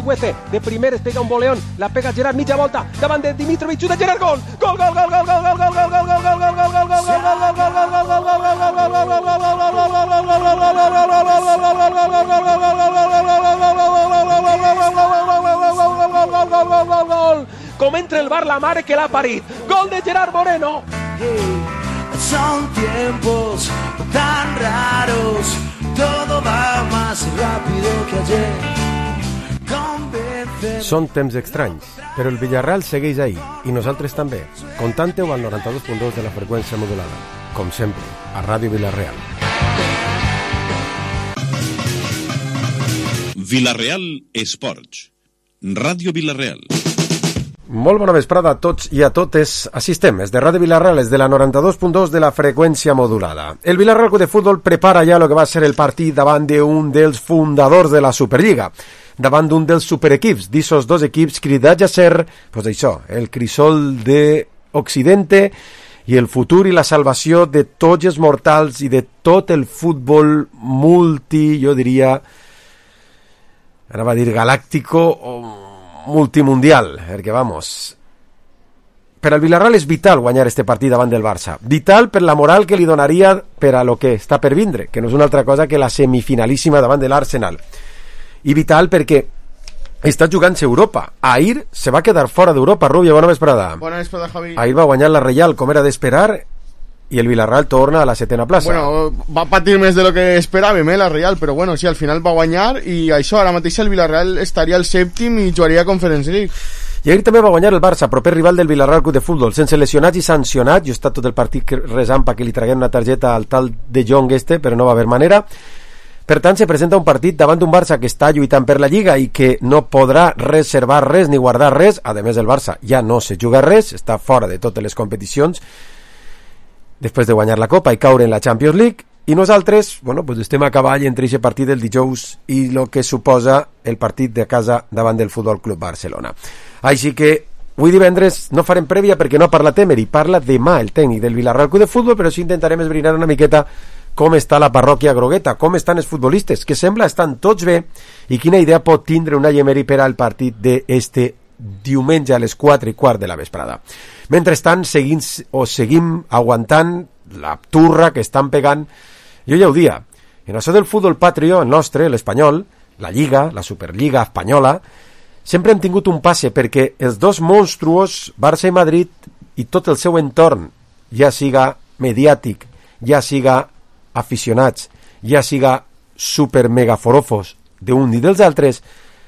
Chukwueze, de primer es pega un boleón, la pega Gerard, mitja volta, davant de Dimitrovic, de Gerard, gol! Gol, gol, gol, gol, gol, gol, gol, gol, gol, gol, gol, gol, gol, gol, gol, com entra el bar la mare que l'ha parit, gol de Gerard Moreno. Son tiempos tan raros, todo va más rápido que ayer. Són temps estranys, però el Villarreal segueix ahí, i nosaltres també. Contante-ho al 92.2 de la freqüència modulada. Com sempre, a Ràdio Villarreal. Villarreal Esports. Ràdio Villarreal. Molt bona vesprada a tots i a totes. Així estem, des de Ràdio Villarreal, des de la 92.2 de la freqüència modulada. El Villarreal Club de Futbol prepara ja el que va ser el partit davant d'un dels fundadors de la Superliga, davant d'un dels superequips, d'issos dos equips cridats a ser, pues això, el crisol de Occidente i el futur i la salvació de tots els mortals i de tot el futbol jo diria, anava a dir galàctico o multimundial, perquè vamos, per al Villarreal és vital guanyar este partit davant del Barça, vital per la moral que li donaria per a lo que està per vindre, que no és una altra cosa que la semifinalíssima davant de l'Arsenal, i vital perquè està jugant-se Europa. Ahir se va quedar fora d'Europa. Rubio, bona vesprada. Bona vesprada, Javi. Ahir va guanyar la Real com era d'esperar i el Villarreal torna a la setena plaça. Bueno, va patir més de lo que esperàvem, la Real, però bueno, sí, al final va guanyar i això, ara mateix el Villarreal estaria al sèptim i jugaria a Conference League. I ahir també va guanyar el Barça, proper rival del Villarreal Club de Futbol, sense lesionats i sancionats. Jo he estat tot el partit resant perquè li traguem una targeta al tal de Jong però no va haver manera. Per tant, se presenta un partit davant d'un Barça que està lluitant per la Lliga i que no podrà reservar res ni guardar res. A més, el Barça ja no se juga res, està fora de totes les competicions després de guanyar la Copa i caure en la Champions League. I nosaltres, bueno, pues estem a cavall entre aquest partit del dijous i el que suposa el partit de casa davant del Futbol Club Barcelona. Així que avui divendres no farem prèvia perquè no parla Emery, parla demà el tècnic del Villarreal Club de Futbol, però sí intentarem esbrinar una miqueta com està la parròquia grogueta, com estan els futbolistes, que sembla estan tots bé, i quina idea pot tindre una Emery per al partit d'este diumenge a les 4:15 de la vesprada. Mentrestant, seguim aguantant la turra que estan pegant. Jo ja ho dia, en això del futbol patrio, el nostre, l'espanyol, la Lliga, la Superliga espanyola, sempre hem tingut un passe perquè els dos monstruos, Barça i Madrid, i tot el seu entorn, ja siga mediàtic, ja siga aficionats, ja siga super mega forofos d'un i dels altres,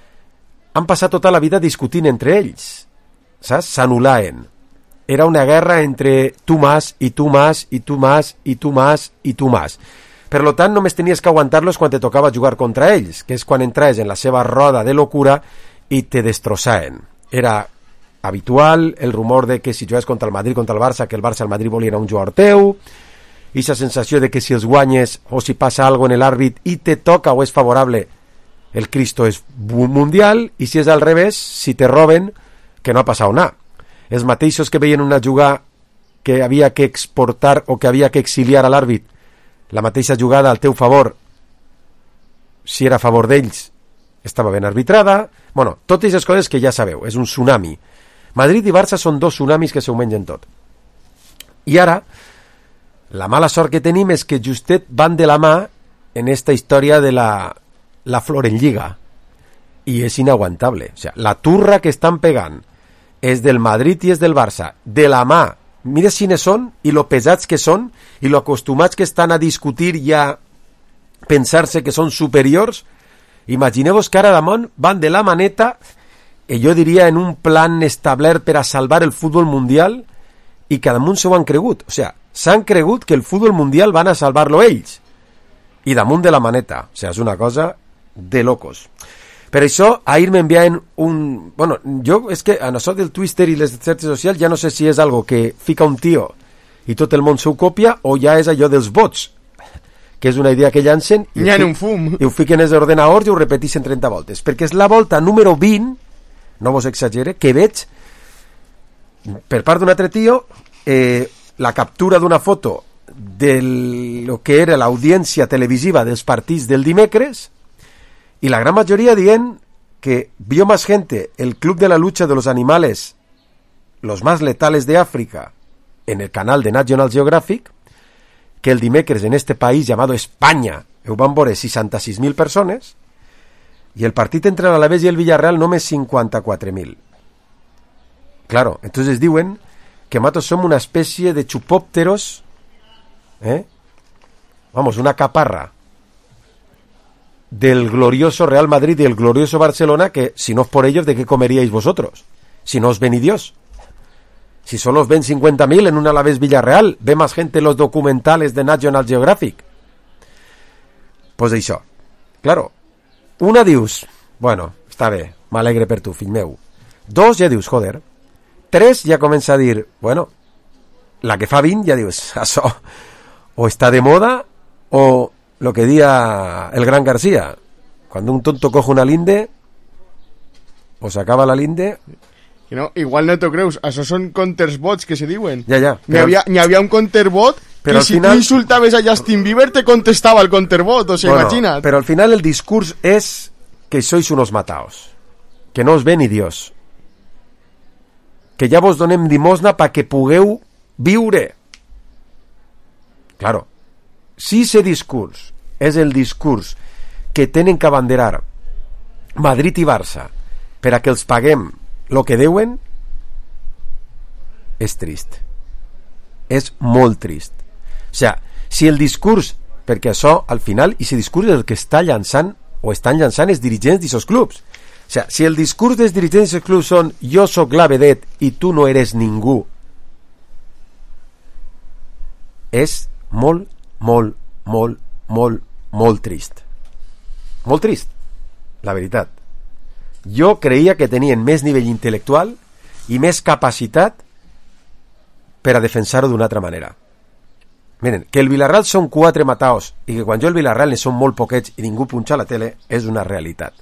han passat tota la vida discutint entre ells, saps? S'anul·laven. Era una guerra entre tu más i tu más i tu más i tu más i tu más. Per lo tant, només tenies que aguantar-los quan te tocava jugar contra ells, que és quan entraves en la seva roda de locura i te destrossaven. Era habitual el rumor de que si jugues contra el Madrid, contra el Barça, que el Barça al Madrid volien un jugador teu, i la sensació de que si els guanyes o si passa algo en l'àrbit i te toca o és favorable, el Cristo és mundial, i si és al revés, si te roben, que no ha passat nada. Els mateixos que veien una jugada que havia que exportar o que havia que exiliar a l'àrbit, la mateixa jugada al teu favor, si era a favor d'ells, estava ben arbitrada. Bueno, totes les coses que ja sabeu, és un tsunami. Madrid i Barça són dos tsunamis que s'ho mengen tot. I ara, la mala sort que tenim és que justet van de la mà en esta història de la flor en lliga, i és inaguantable. O sea, la turra que estan pegant és del Madrid i és del Barça, de la mà. Mira quines són i lo pesats que són i lo acostumats que estan a discutir i a pensar-se que són superiors. Imagineu-vos que ara damunt van de la maneta, i jo diria en un plan establert per a salvar el futbol mundial, i que damunt s'ho han cregut. O sea, s'han cregut que el futbol mundial van a salvar-lo ells, i damunt de la maneta. O sea, és una cosa de locos. Per això, ahir m'enviaven un... Bueno, jo és que a això del Twitter i les xarxes socials ja no sé si és algo que fica un tio i tot el món s'ho copia, o ja és allò dels bots, que és una idea que llancen i ho fiquen els ordenadors i ho repeteixen 30 voltes. Perquè és la volta número 20, no vos exagere, que veig per part d'un altre tio la captura d'una foto de lo que era l'audiència televisiva dels partits del dimecres, i la gran majoria dient que vio más gente el Club de la Lucha de los Animales, los más letales de África, en el canal de National Geographic, que el dimecres en este país llamado España ho van veure 66.000 persones, y el partit entre l'Alavés y el Villarreal només 54.000. Claro, entonces diuen que matos som una especie de chupópteros, vamos, una caparra del glorioso Real Madrid y el glorioso Barcelona, que si no es por ellos, ¿de qué comeríais vosotros? Si no os ven ni Dios. Si solo os ven 50.000 en un Alavés Villarreal, ve más gente los documentales de National Geographic. Pues d'això. Claro, una dius, bueno, està bé, m'alegre per tu, fill meu. 2, ja dius, joder. 3, ja comença a dir, bueno, la que fa 20 ja dius, això, o està de moda, o lo que dia el gran García, cuando un tonto coge una linde, o se acaba la linde... No, igual no t'ho creus, això són counterbots que se diuen. Ja. N'hi havia un counterbot que si tu insultaves a Justin Bieber te contestava el counterbot, o sigui, bueno, imagina't. Pero al final el discurs es que sois unos mataos, que no os ve ni Dios, que ja vos donem dimosna pa que pugueu viure. Claro, si ese discurs és el discurs que tenen que abanderar Madrid i Barça per a que els paguem lo que deuen, és trist, és molt trist. O sea, si el discurs, perquè això al final, i si el discurs és el que està llançant o estan llançant els dirigents d'aquests clubs, o sea, si el discurs dels dirigents d'aquests clubs són jo sóc la vedet i tu no eres ningú, és molt, molt, molt, molt, molt trist. Molt trist, la veritat. Jo creia que tenien més nivell intel·lectual i més capacitat per a defensar-ho d'una altra manera. Miren, que el Villarreal són 4 mataos i que quan jo el Villarreal ne són molt poquets i ningú punxa a la tele és una realitat.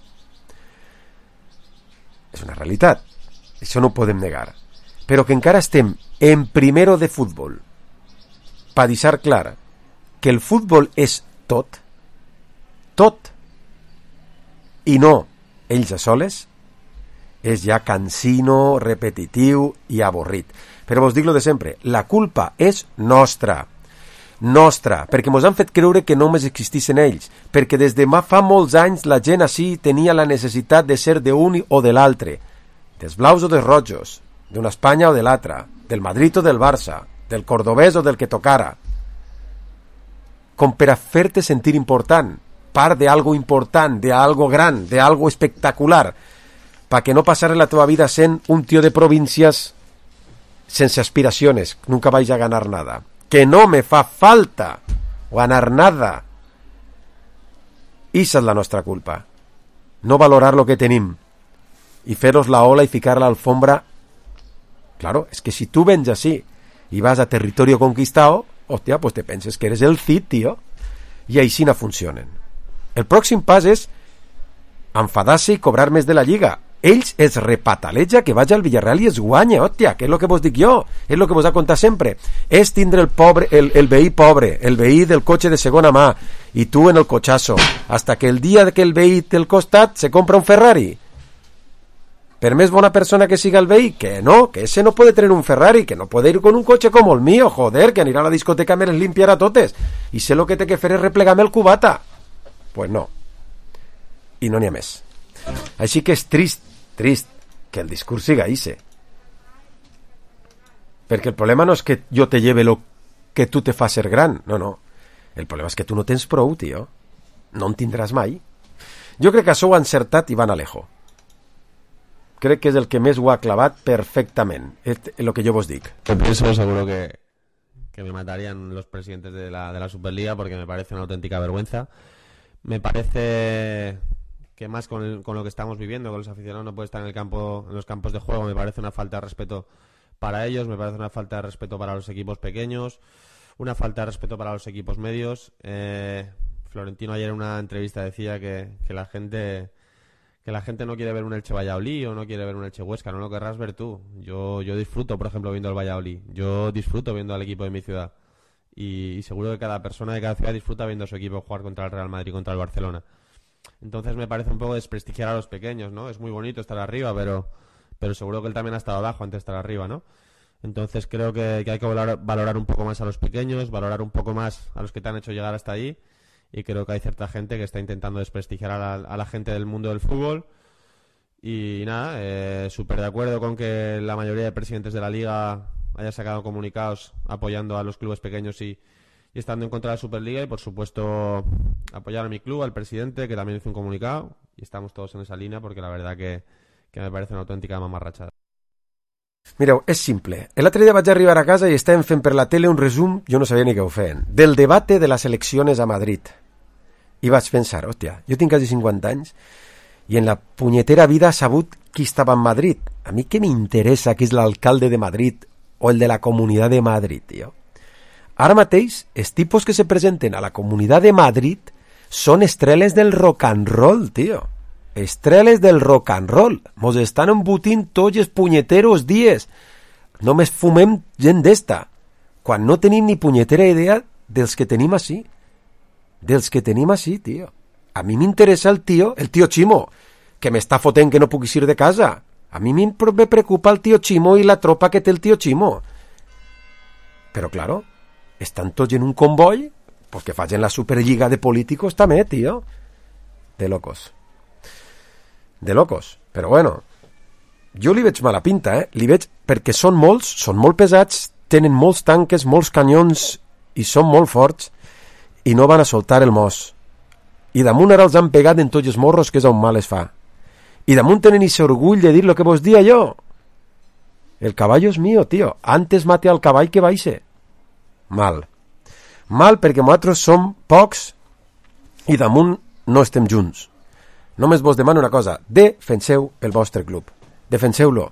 És una realitat. Això no ho podem negar. Però que encara estem en primero de futbol per deixar clar que el futbol és tot, i no ells a soles, és ja cansino, repetitiu i avorrit. Però vos dic lo de sempre, la culpa és nostra, perquè mos han fet creure que només existissin ells, perquè des de fa molts anys la gent així tenia la necessitat de ser d'un o de l'altre, dels blaus o dels rojos, d'una Espanya o de l'altra, del Madrid o del Barça, del cordobès o del que tocara, com per a fer-te sentir important, part d'algo important, d'algo gran, d'algo espectacular, perquè no passar la teva vida sent un tio de províncies sense aspiraciones, nunca vais a ganar nada, que no me fa falta ganar nada. Esa és la nostra culpa, no valorar lo que tenim i fer-os la ola i ficar la alfombra. Claro, es que si tu vens així i vas a territorio conquistado, hòstia, pues te penses que eres el Cid, tio, i així no funcionen. El pròxim pas és enfadar-se i cobrar més de la Lliga. Ells es repataleja que vaig al Villarreal i es guanya, hòstia, que és el que vos dic jo, és el que vos ha contat sempre. És tindre el veí pobre, el veí del cotxe de segona mà, i tu en el cotxasso, hasta que el dia que el veí del costat se compra un Ferrari. Per més bona persona que siga el veí, que no, que ese no puede tener un Ferrari, que no puede ir con un coche como el mío, joder, que anirà a la discoteca me les limpiarà totes, i sé lo que té que fer és replegar-me el cubata. Pues no. I no n'hi ha més. Així que és trist que el discurs siga ese. Perquè el problema no és que jo te lleve lo que tu te fa ser gran, no. El problema és que tu no tens prou, tio. No en tindràs mai. Jo crec que això ho ha encertat Iván Alejo. Crec que és el que més ho ha clavat perfectament. És el que jo vos dic. Pienso seguro que me matarían los presidentes de la Superliga porque me parece una auténtica vergüenza. Me parece que más con lo que estamos viviendo, con los aficionados no puede estar en los campos de juego, me parece una falta de respeto para ellos, me parece una falta de respeto para los equipos pequeños, una falta de respeto para los equipos medios. Florentino ayer en una entrevista decía que la gente no quiere ver un Elche Valladolid o no quiere ver un Elche Huesca, no lo querrás ver tú. Yo disfruto, por ejemplo, viendo el Valladolid, yo disfruto viendo al equipo de mi ciudad. Y seguro que cada persona de cada ciudad disfruta viendo a su equipo jugar contra el Real Madrid, contra el Barcelona. Entonces me parece un poco desprestigiar a los pequeños, ¿no? Es muy bonito estar arriba, pero seguro que él también ha estado abajo antes de estar arriba, ¿no? Entonces creo que hay que valorar un poco más a los pequeños, valorar un poco más a los que te han hecho llegar hasta ahí, y creo que hay cierta gente que está intentando desprestigiar a la gente del mundo del fútbol. Y nada, súper de acuerdo con que la mayoría de presidentes de la Liga haya sacado comunicados apoyando a los clubes pequeños y estando en contra de la Superliga, y por supuesto apoyar a mi club, al presidente, que también hizo un comunicado, y estamos todos en esa línea porque la verdad que me parece una auténtica mamarrachada. Mireu, és simple. L'altre dia vaig arribar a casa i estàvem fent per la tele un resum, jo no sabia ni què ho feien, del debate de les eleccions a Madrid. I vaig pensar, hòstia, jo tinc quasi 50 anys i en la punyetera vida he sabut qui estava en Madrid. A mi què m'interessa qui és l'alcalde de Madrid o el de la Comunitat de Madrid, tio? Ara mateix, els tipus que se presenten a la Comunitat de Madrid són estrelles del rock and roll, tio. Estrelles del rock and roll. Mos estan embotint tots els punyeteros dies. Només fumem gent d'esta. Quan no tenim ni punyetera idea dels que tenim així. Dels que tenim així, tio. A mi m'interessa el tio Chimo, que m'està fotent que no puc ir de casa. A mi me preocupa el tio Chimo i la tropa que té el tio Chimo. Però, claro, estan tots en un comboi, pues que facin la Superliga de políticos també, tio. De locos. De locos, però bueno, jo li veig mala pinta, li veig perquè són molt pesats, tenen molts tanques, molts canyons i són molt forts i no van a soltar el mos. I damunt ara els han pegat en tots els morros, que és on mal es fa. I damunt tenen ese orgull de dir lo que vos dia jo. El caballo és mío, tio. Antes mate al cavall que baixe. Mal. Mal perquè nosaltres som pocs i damunt no estem junts. Només vos demano una cosa, defenseu el vostre club. Defenseu-lo.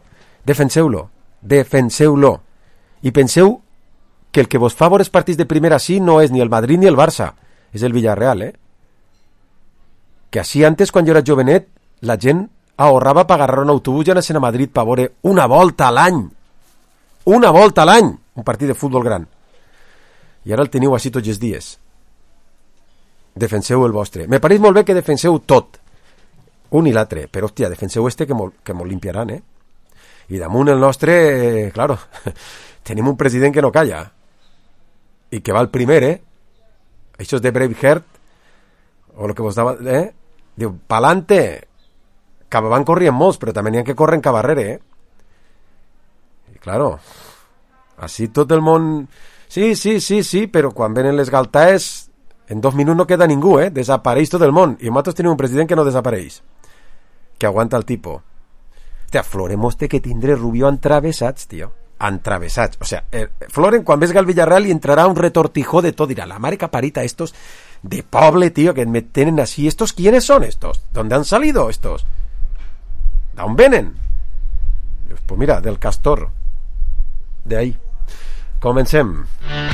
I penseu que el que vos fa veure els partits de primera sí no és ni el Madrid ni el Barça, és el Villarreal, Que així antes, quan jo era jovenet, la gent ahorrava per agarrar un autobús i anar a Madrid per veure una volta a l'any. Una volta a l'any! Un partit de futbol gran. I ara el teniu així tots els dies. Defenseu el vostre. Me pareix molt bé que defenseu tot. Un i l'altre, però hòstia, defenseu que mos limpiaran, I damunt el nostre, claro, tenim un president que no calla i que va el primer, Això és de Braveheart o el que vos dava, diu, pa'lante, que van corrient molts, però també n'hi ha que corren cap darrere, I claro, així tot el món, sí, però quan venen les galtaes, en 2 minuts no queda ningú, desapareix tot el món, i nosaltres tenim un president que no desapareix, que aguanta el tipo. Hòstia, Floremos té que tindre Rubio entravessats, tio. Entravessats. O sea, Floren, quan ves al Villarreal, y entrarà un retortijó de tot. Dirà, la mare que parita estos de poble, tío, que me tienen así. ¿Estos quiénes son estos? ¿Dónde han salido estos? ¿D'on venen? Pues mira, del Castor. De ahí. Comencem.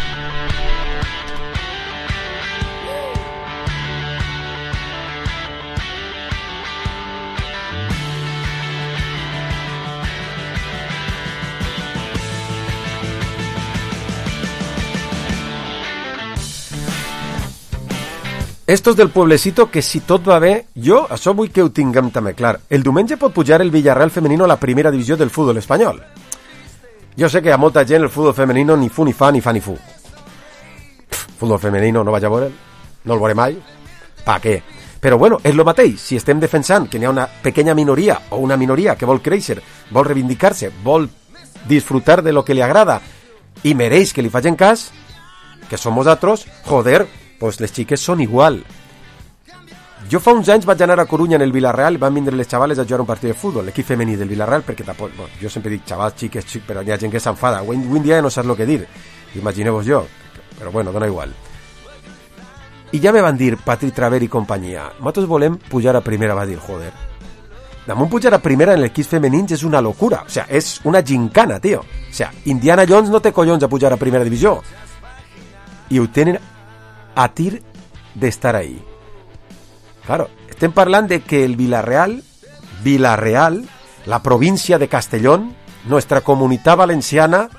Estos del pueblecito, que si tot va bé, jo això vull que ho tinguem també clar. El diumenge pot pujar el Villarreal femenino a la primera divisió del futbol espanyol. Jo sé que a molta gent el futbol femenino ni fu ni fa ni fa ni fu. Futbol femenino no vaig a veure'l, no el veuré mai. Pa què? Però bueno, és lo mateix. Si estem defensant que n'hi ha una pequeña minoria o una minoria que vol créixer, vol reivindicar-se, vol disfrutar de lo que li agrada i mereix que li facin cas, que som nosaltres, joder, pues les xiques són igual. Jo fa uns anys vaig anar a Corunya en el Villarreal i van vindre les xavales a jugar un partit de futbol, l'equip femení del Villarreal, perquè tampoc, bueno, jo sempre dic xavals, xiques, però hi ha gent que s'enfada. Avui en dia no saps el que dir. Imagineu-vos jo. Però bueno, dona igual. I ja me van dir Patri Traver i companyia, nosaltres volem pujar a primera, va dir, joder. Damunt pujar a primera en l'equip femenins és una locura. O sea, és una gincana, tio. O sea, Indiana Jones no té collons a pujar a primera divisió. I ho tenen a tir d'estar ahí. Claro, estem parlant de que el Villarreal, la província de Castellón, nuestra comunitat valenciana,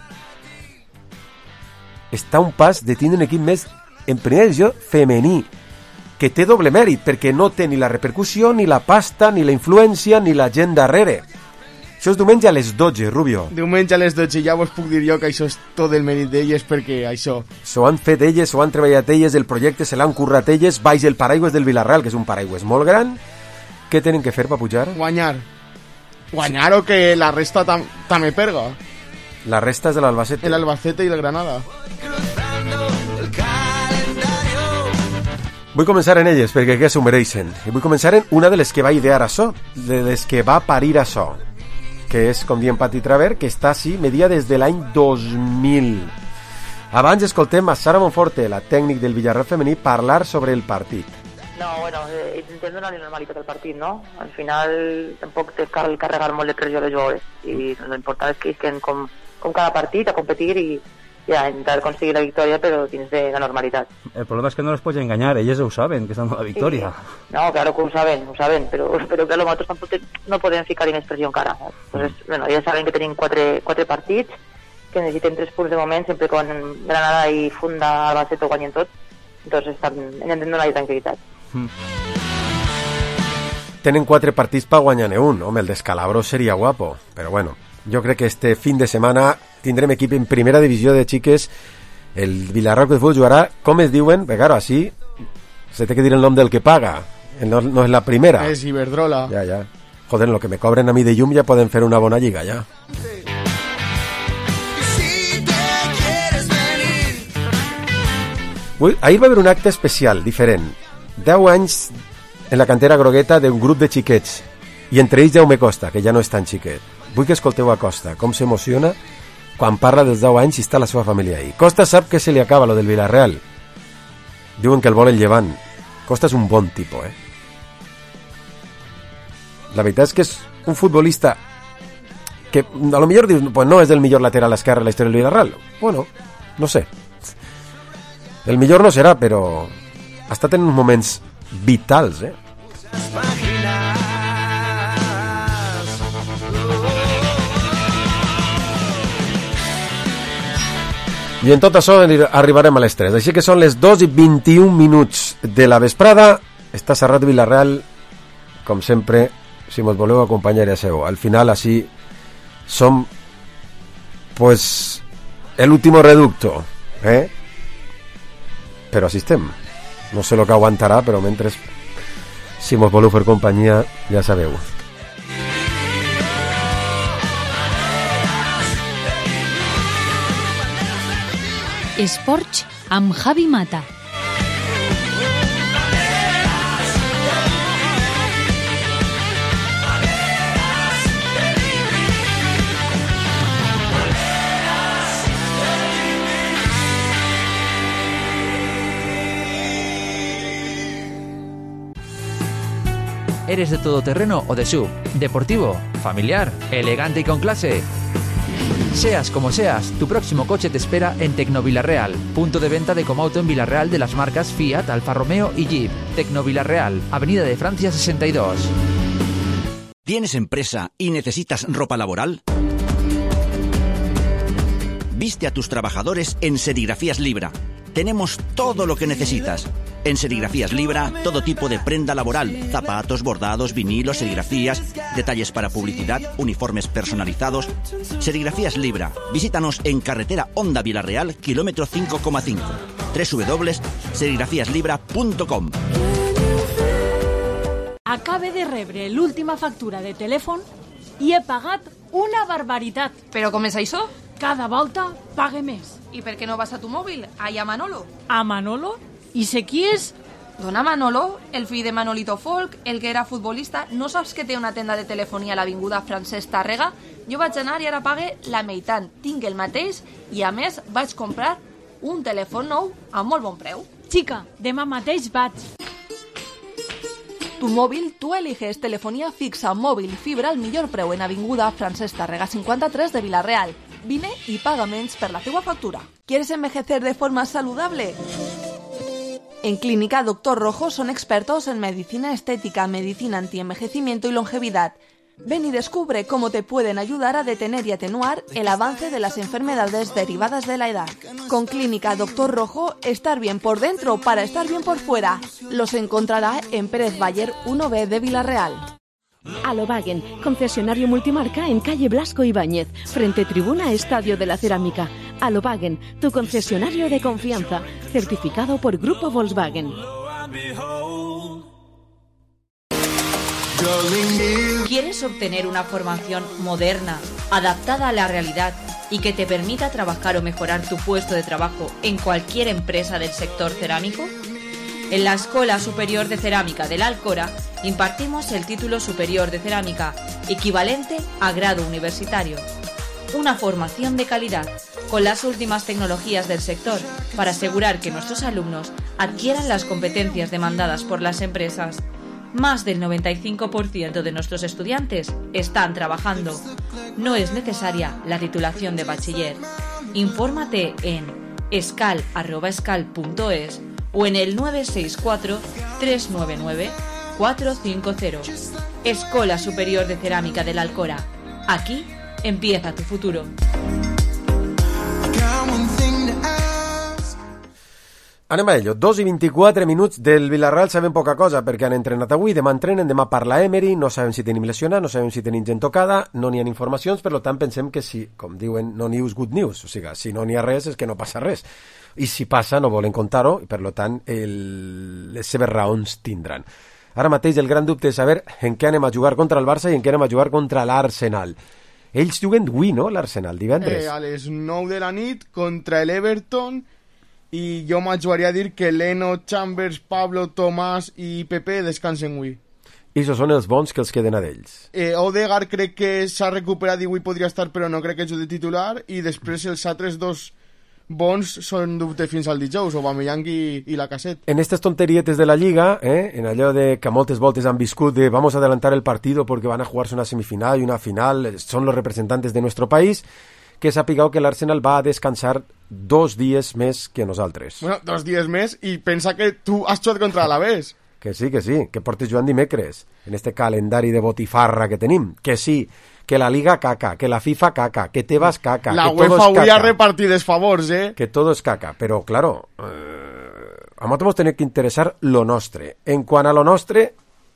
està a un pas de tindre un equip més en primera divisió femení. que té doble mèrit, perquè no té ni la repercussió, ni la pasta, ni la influència, ni la gent darrere. Això és diumenge a les 12, Rubio. Diumenge a les 12, ja vos puc dir jo que això és tot el mèrit d'elles, perquè això... S'ho han fet elles, s'ho han treballat elles, el projecte se l'han currat elles, baix el paraigües del Villarreal, que és un paraigües molt gran. Què tenen que fer per pujar? Guanyar. Guanyar o que la resta també perga. La resta és de l'Albacete. El Albacete i el Granada. Vull començar en elles, perquè que s'ho mereixen. I vull començar en una de les que va idear això, de les que va parir això, que és, com diem Pati Traver, que està així, media des de l'any 2000. Abans escoltem a Sara Monforte, la tècnic del Villarreal femení, parlar sobre el partit. No, bueno, intentem donar-li normalitat al partit, no? Al final tampoc te cal carregar molt de pressió a les jugadores i l'important és que isquen com cada partit a competir i a intentar aconseguir la victòria, però dins de la normalitat. El problema es que no les puedes engañar, ellos lo saben, que están dando la victoria. Sí. No, claro que ho saben, però claro, nosaltres tampoc no podem ficar en expressió encara. Entonces, bueno, ja saben que tenim quatre partits, que necessitem 3 punts de moment, sempre quan Granada i Funda Albacete ho guanyen tot, entonces hem de donar-hi tranquil·litat. Tenen 4 partits per guanyar-ne un. Home, el descalabro seria guapo, però bueno, jo crec que este fin de setmana tindrem equip en primera divisió de xiques. El Villarreal de Futbol jugarà, com es diuen, perquè claro, així se té que dir el nom del que paga, no és la primera. És Iberdrola. Ja. Joder, lo que me cobren a mi de llum ja poden fer una bona lliga, ja. Ahir va haver un acte especial, diferent. 10 anys en la cantera grogueta d'un grup de xiquets, i entre ells Jaume Costa, que ja no és tan xiquet. Vull que escolteu a Costa, com s'emociona quan parla dels 10 anys i està la seva família ahí. Costa sap que se li acaba lo del Villarreal. Diuen que el vol el Llevant. Costa és un bon tipus, La veritat és que és un futbolista que a lo millor dius, pues no és el millor lateral esquerre de la història del Villarreal. Bueno, no sé. El millor no serà, però ha estat en uns moments vitals, I en tot això arribarem a les 3. Així que són les 2:21 de la vesprada. Està Serrat Villarreal, com sempre, si mos voleu acompanyar ja seu. Al final, així, som pues el último reducto, però així estem. No sé el que aguantarà, però mentre, si mos voleu fer companyia, ja sabeu. Esports amb Javi Mata. ¿Eres de todoterreno o de SUV? ¿Deportivo? ¿Familiar? ¿Elegante y con clase? Seas como seas, tu próximo coche te espera en Tecnovillarreal, punto de venta de Comauto en Villarreal de las marcas Fiat, Alfa Romeo y Jeep. Tecnovillarreal, Avenida de Francia 62. ¿Tienes empresa y necesitas ropa laboral? Viste a tus trabajadores en Serigrafías Libra. Tenemos todo lo que necesitas. En Serigrafías Libra, todo tipo de prenda laboral, zapatos, bordados, vinilos, serigrafías, detalles para publicidad, uniformes personalizados. Serigrafías Libra. Visítanos en carretera Honda Villarreal, kilómetro 5,5. www.serigrafiaslibra.com. Acabe de rebre l'última factura de telèfon i he pagat una barbaritat. Però com és això? Cada volta pague més. I per què no vas a tu mòbil? Allà a Manolo. A Manolo? I sé qui és? Dona Manolo, el fill de Manolito Folk, el que era futbolista. No saps que té una tenda de telefonia a l'avinguda Francesc Tàrrega? Jo vaig anar i ara pague la meitat. Tinc el mateix i a més vaig comprar un telèfon nou a molt bon preu. Xica, demà mateix vaig. Tu móvil, tú eliges telefonía fixa, móvil, fibra al millor preu en avinguda Francesc Tàrrega 53 de Villarreal. Vine y paga menys per la teua factura. ¿Quieres envejecer de forma saludable? En Clínica Dr. Rojo son expertos en medicina estética, medicina antienvejecimiento y longevidad. Ven y descubre cómo te pueden ayudar a detener y atenuar el avance de las enfermedades derivadas de la edad. Con Clínica Doctor Rojo, estar bien por dentro para estar bien por fuera. Los encontrará en Pérez Bayer 1B de Villarreal. Alobagen, concesionario multimarca en calle Blasco Ibáñez, frente tribuna Estadio de la Cerámica. Alobagen, tu concesionario de confianza, certificado por Grupo Volkswagen. ¿Quieres obtener una formación moderna, adaptada a la realidad y que te permita trabajar o mejorar tu puesto de trabajo en cualquier empresa del sector cerámico? En la Escuela Superior de Cerámica de la Alcora impartimos el título superior de cerámica, equivalente a grado universitario. Una formación de calidad, con las últimas tecnologías del sector, para asegurar que nuestros alumnos adquieran las competencias demandadas por las empresas. Más del 95% de nuestros estudiantes están trabajando. No es necesaria la titulación de bachiller. Infórmate en escal@escal.es o en el 964 399 450. Escuela Superior de Cerámica de la Alcora. Aquí empieza tu futuro. Anem a ello. 2:24 minuts del Villarreal. Sabem poca cosa perquè han entrenat avui, demà entrenen, demà parla Emery, no sabem si tenim lesionat, no sabem si tenim gent tocada, no n'hi ha informacions, per tant pensem que si, com diuen, no news, good news, o sigui, si no n'hi ha res és que no passa res, i si passa no volen contar-ho, i per tant les seves raons tindran. Ara mateix el gran dubte és saber en què anem a jugar contra el Barça i en què anem a jugar contra l'Arsenal. Ells juguen avui, no?, l'Arsenal, divendres. A les 9 de la nit contra l'Everton, i jo m'ajugaria a dir que Leno, Chambers, Pablo, Tomàs i Pepe descansen avui. I això són els bons que els queden a d'ells. Odegaard crec que s'ha recuperat i avui podria estar, però no crec que jugui de titular, i després els altres dos bons són dubte fins al dijous, Aubameyang i Lacazette. En estas tonterietes de la Lliga, en allò de que moltes voltes han viscut de vamos a adelantar el partido porque van a jugarse una semifinal y una final, son los representantes de nuestro país, que sapigueu que l'Arsenal va a descansar 2 dies més que nosaltres. Bueno, 2 dies més i pensa que tu has jugat contra l'Alavés. Que sí, que portes jugant dimecres, en este calendari de botifarra que tenim. Que sí, que la Liga caca, que la FIFA caca, que Tebas caca, la que todo UEFA es caca. avui ha repartit els favors, Que todo es caca, però claro, a nosaltres ens tenim que interessar lo nostre. En quant a lo nostre,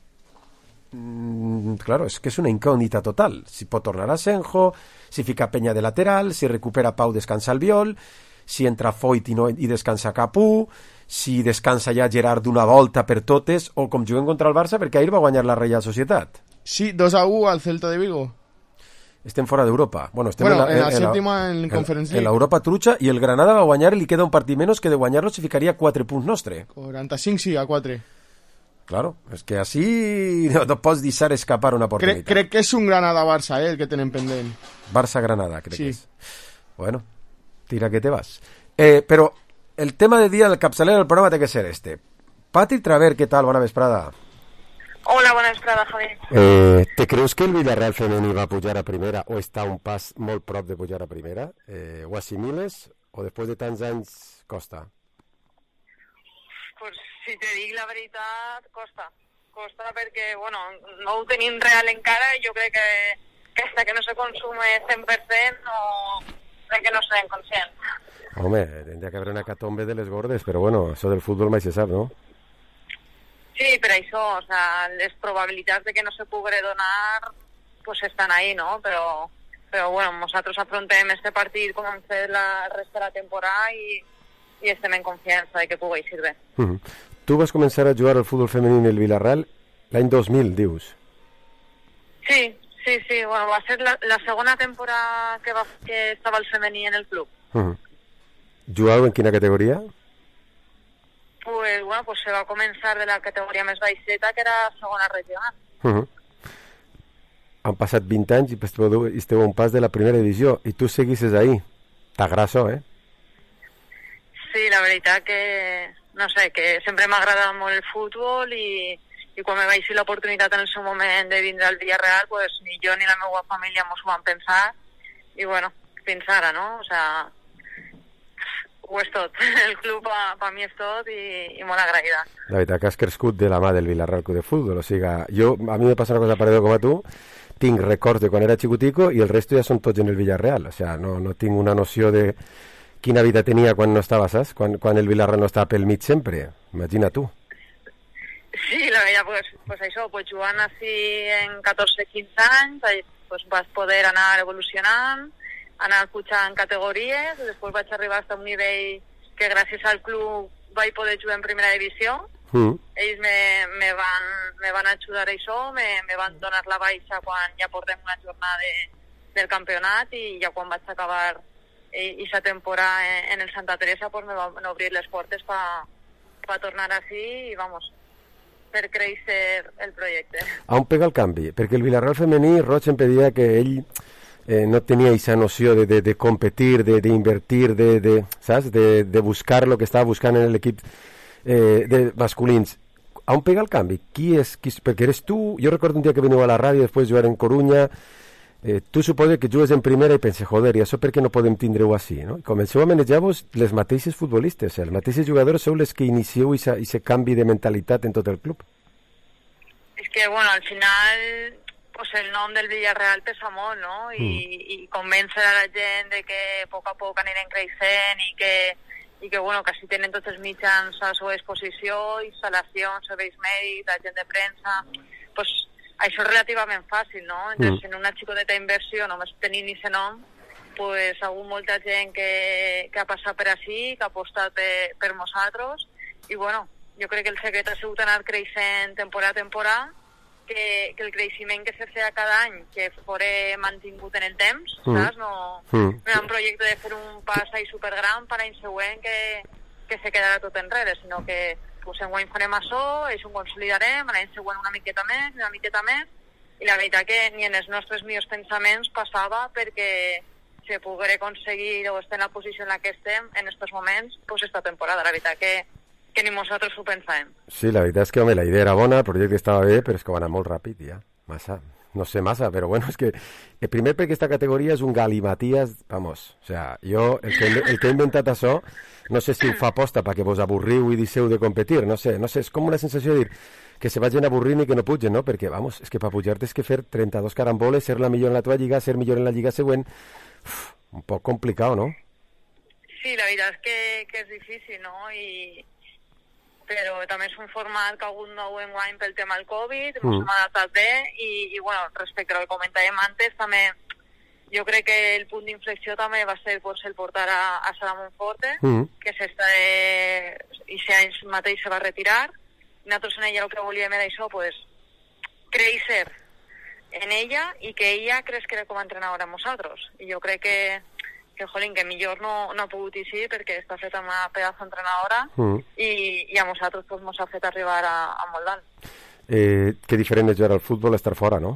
claro, és que és una incògnita total. Si pot tornar a Senjo, si fica Peña de lateral, si recupera Pau, descansa Albiol, si entra Foyt i descansa Capú, si descansa ja Gerard d'una volta per totes, o com juguen contra el Barça, perquè ahir va guanyar la Reial Societat. Sí, 2-1 al Celta de Vigo. Estem fora d'Europa. Estem en la sèptima en Conference League. En l'Europa trucha, i el Granada va guanyar i li queda un partit menys que de guanyar-lo si ficaria 4 punts nostre. 45 sí, a 4. Claro, és que així no pots deixar escapar una oportunitat. Crec que és un Granada-Barça, el que tenen pendent. Barça-Granada, crec que és. Bueno, tira que te vas. Però el tema de dia del capçaler del programa té que ser este. Pati Traver, què tal? Bona vesprada. Hola, bona vesprada, Javier. ¿Te creus que el Villarreal femení va a pujar a primera o està un pas molt prop de pujar a primera? Ho assimiles o després de tants anys costa? Pues si te dic la veritat, costa perquè, bueno, no ho tenim real encara i jo crec que hasta que no se consume 100% crec que no serem conscients. Home, tendría que haver una catombe de les gordes, però bueno, això del futbol mai se sap, no? Sí, per això, o sea, les probabilitats de que no se pugui donar pues estan ahí, no? Però bueno, nosaltres afrontem este partit com hem fet la resta de la temporada i estem en confiança de que pugui ser bé. Tu vas començar a jugar al futbol femení en el Villarreal l'any 2000, dius? Sí, bueno, va ser la segona temporada que estava el femení en el club. Jugàveu en quina categoria? Pues bueno, se va començar de la categoria més baixeta, que era segona regional. Han passat 20 anys i esteu a un pas de la primera divisió i tu seguisses ahí. T'agrada això, Sí, la veritat que, no sé, que sempre m'ha agradat molt el futbol i quan me vaig ser l'oportunitat en el seu moment de vindre al Villarreal, pues ni jo ni la meva família mos ho vam pensar i bueno, fins ara, no? O sea, ho és tot. El club per mi és tot i molt agraïda. La veritat que has crescut de la mà del Villarreal Club de Futbol, o sigui, a mi me passa una cosa parecida com a tu, tinc records de quan era xicutico i el resto ja són tots en el Villarreal, o sea, no tinc una noció de quina vida tenia quan no estava, saps? Quan el Villarreal no estava pel mig sempre, imagina tu. Sí, la veritat, pues això, pues jugant així en 14-15 anys, pues vas poder anar evolucionant, anar pujant categories, i després vaig arribar fins a un nivell que gràcies al club vaig poder jugar en primera divisió. Ells me van ajudar a això, me van donar la baixa quan ja portem una jornada del campionat i ja quan vaig acabar aquesta temporada en el Santa Teresa pues me van obrir les portes per tornar així i vamos, per créixer el projecte. On pega el canvi? Perquè el Villarreal femení, Roig em pedia que ell no tenia aquesta noció de competir, d'invertir, saps? De buscar el que estava buscant en l'equip de masculins. On pega el canvi? Qui és? Perquè eres tu, jo recordo un dia que veniu a la ràdio, després jugar en Corunya, tu suposes que jugues en primera i penses, joder, i això per què no podem tindre-ho així, no? I comenceu a manejar-vos les mateixes futbolistes, els mateixos jugadors sou les que inicieu aquest canvi de mentalitat en tot el club. És que, bueno, al final pues el nom del Villarreal pesa molt, no? I convèncer a la gent de que a poc a poc anirem creixent i que bueno, que si tenen tots els mitjans a la seva disposició, instal·lacions, serveis mèdics, la gent de premsa, pues això és relativament fàcil, no? Entonces, en una xicoteta inversió, només tenint aquest nom, pues ha hagut molta gent que ha passat per així, que ha apostat per nosaltres, i bueno, jo crec que el secret ha sigut anar creixent temporada a temporada, que el creixement que se feia cada any que fos mantingut en el temps, saps? No era un projecte de fer un pas ahí supergran per l'any següent que se quedarà tot enrere, sinó que pues, enguany farem això, això ho consolidarem, l'any següent una miqueta més, i la veritat que ni en els nostres millors pensaments passava perquè se pogués aconseguir o estar en la posició en la que estem en aquests moments, pues esta temporada, la veritat que ni nosaltres ho pensàvem. Sí, la veritat és que, home, la idea era bona, el projecte estava bé, però és que va anar molt ràpid, ja. No sé massa, però bueno, és que el primer perquè aquesta categoria és un galimatías, vamos, o sea, jo, el que he inventat això, no sé si ho fa aposta perquè vos avorriu i deixeu de competir, no sé, és com una sensació de dir que se vagin avorrint i que no pugen, no? Perquè, vamos, és que per pujar tens que fer 32 caramboles, ser la millor en la teva lliga, ser millor en la lliga següent, un poc complicat, no? Sí, la veritat és que és difícil, no? Però també és un format que ha hagut nou enguany pel tema del Covid, ens hem adaptat bé i bueno, respecte al que comentàvem antes, també jo crec que el punt d'inflexió també va ser pues, el portar a Sara Monforte, que aquest any mateix se va retirar, i nosaltres en ella el que volíem era això, pues, créixer en ella i que ella creixera com a entrenadora amb nosaltres. I jo crec que jolín, que millor no ha pogut eixir perquè està feta amb una pedazo entrenadora i a nosaltres pues, mos ha fet arribar a molt dalt. Que diferent és jugar al futbol estar fora, no?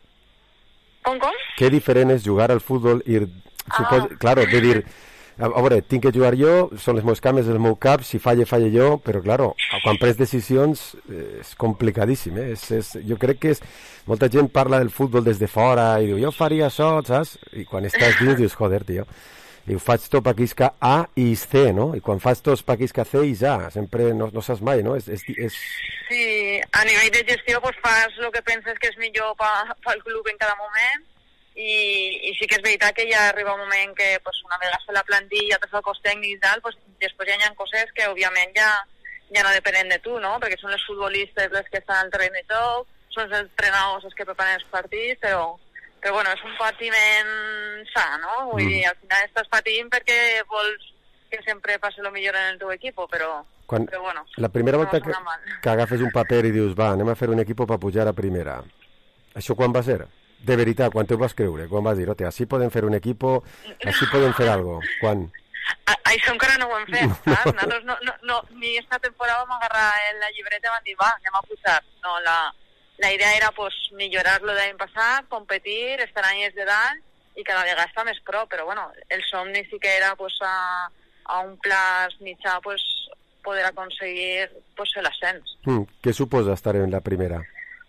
Com? Que diferent és jugar al futbol i... Claro, de dir... A veure, tinc que jugar jo, són les meus cames, el meu cap, si falle jo, però claro, quan pres decisions és complicadíssim, jo crec que molta gent parla del futbol des de fora i diu, jo faria això, saps? I quan estàs dins dius, joder, tio, i ho faig tot per quisca A i C, no? I quan fas tot per quisca C i A, sempre no saps mai, no? Sí, a nivell de gestió pues, fas el que penses que és millor pel club en cada moment, i sí que és veritat que ja arriba un moment que pues, una vegada fer la plantilla, tot el cos tècnic i tal, pues, després ja hi ha coses que òbviament ja no depenen de tu, no? Perquè són els futbolistes les que estan al terreny de joc, són els entrenadors els que preparen els partits, però bueno, és un patiment sa, no? Vull dir, al final estàs patint perquè vols que sempre passi el millor en el teu equip, però bueno, la primera volta que agafes un paper i dius, va, anem a fer un equip per pujar a primera, això quan va ser? De veritat, quan t'ho vas creure? Quan vas dir, així podem fer un equip, així podem fer alguna cosa? Quan? Això encara no ho hem fet, saps? Nosaltres ni esta temporada vam agarrar la llibreta i vam dir, va, anem a pujar. No, la idea era pues, millorar-lo de l'any passat, competir, estar anys de dalt i cada vegada estar més prop, però bueno, el somni sí que era pues, a un plaç mitjà pues, poder aconseguir pues, l'ascens. Què suposa estar en la primera?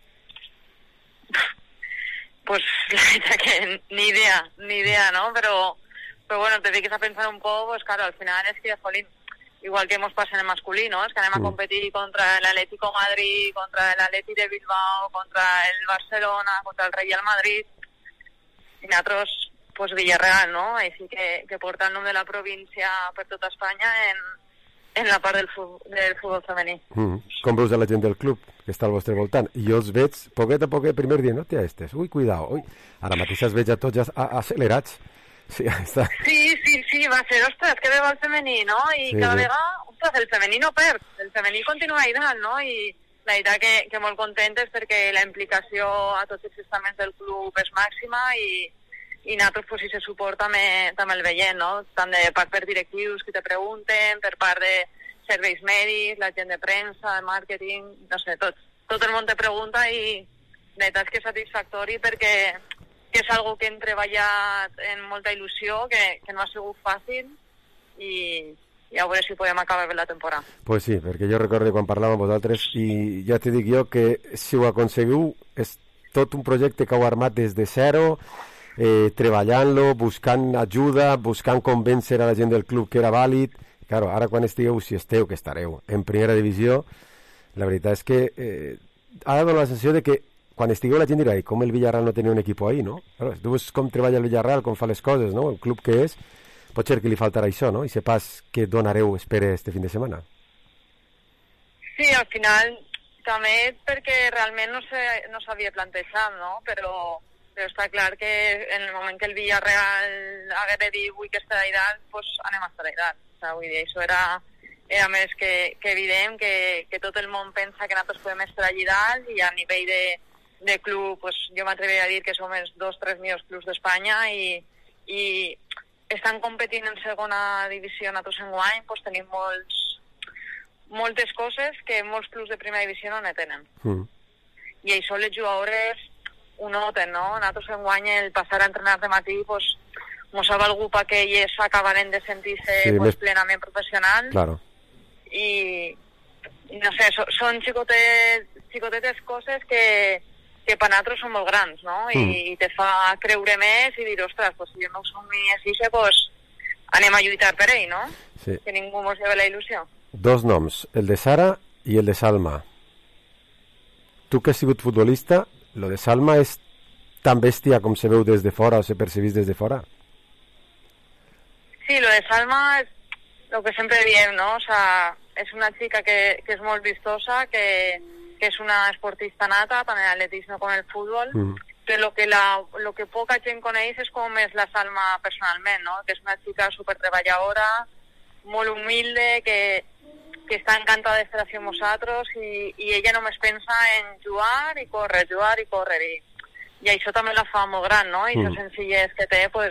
Pues la veritat que ni idea, ¿no? Pero bueno, te fiques a pensar un poco, pues claro, al final es que, jolín, igual que ens passa en el masculí, no? És que anem a competir contra l'Atlético Madrid, contra l'Atleti de Bilbao, contra el Barcelona, contra el Real Madrid, i nosaltres, pues Villarreal, no? Així que porta el nom de la província per tota Espanya en la part del futbol femení. Com veus a la gent del club que està al vostre voltant? I jo els veig, poquet a poquet, primer dia, no te estes, ui, cuidao, ui. Ara mateix els veig a tots accelerats. Sí, està. Sí, va ser, ostres, que bé va el femení, no? I cada vegada, ostres, el femení no perd, el femení continua i dalt, no? I la veritat que molt contentes perquè la implicació a tots els estaments del club és màxima i nosaltres, pues, si se suporta també el veiem, no? Tant de part per directius que te pregunten, per part de serveis mèdics, la gent de premsa, de màrqueting, no sé, tot el món te pregunta i la veritat és que és satisfactori perquè és algo que hem treballat amb molta il·lusió, que no ha sigut fàcil i a veure si podem acabar bé la temporada. Pues sí, perquè jo recordo quan parlàvem amb vosaltres i ja te dic jo que si ho aconseguiu és tot un projecte que heu armat des de zero, treballant-lo, buscant ajuda, buscant convèncer a la gent del club que era vàlid. Claro, ara quan estigueu, si esteu, que estareu en primera divisió, la veritat és que ha donat la sensació de que quan estigueu la gent dirà, com el Villarreal no tenia un equip ahí, no? Claro, tu veus com treballa el Villarreal, com fa les coses, no? El club que és, pot ser que li faltarà això, no? I sé pas què donareu, espere, este fin de setmana. Sí, al final, també perquè realment no s'havia plantejat, no? Però està clar que en el moment que el Villarreal hagués de dir vull que estarà allà dalt, doncs anem a estar allà dalt. O sigui, vull dir, això era més que evident, que tot el món pensa que nosaltres podem estar allà dalt i a nivell de club, pues, jo m'atreviria a dir que som els 2-3 millors clubs d'Espanya i estan competint en segona divisió nosaltres enguany, pues, tenim moltes coses que molts clubs de primera divisió no ne tenen. I això les jugadores ho noten, no? Nosaltres enguany el passar a entrenar de matí pues, mos ha valgut perquè elles acabaren de sentir-se pues, plenament professionals. Claro. I no sé, són xicotetes coses que per nosaltres són molt grans, no? I te fa creure més i dir, ostres, pues, si jo no som ni així, pues, anem a lluitar per ell, no? Sí. Que ningú mos lleve la il·lusió. Dos noms, el de Sara i el de Salma. Tu que has sigut futbolista, lo de Salma és tan bèstia com se veu des de fora o se percebís des de fora? Sí, lo de Salma és lo que sempre diem, ¿no? O sea, és una chica que és molt vistosa, que és una esportista nata, tant en l'atletisme com en el futbol, però lo que poca gent coneix és com és la Salma personalment, no? Que és una chica supertreballadora, molt humilde, que està encantada d'estar amb nosaltres i ella només pensa en jugar i córrer i això també la fa molt gran, no? I això senzillesa que té, pues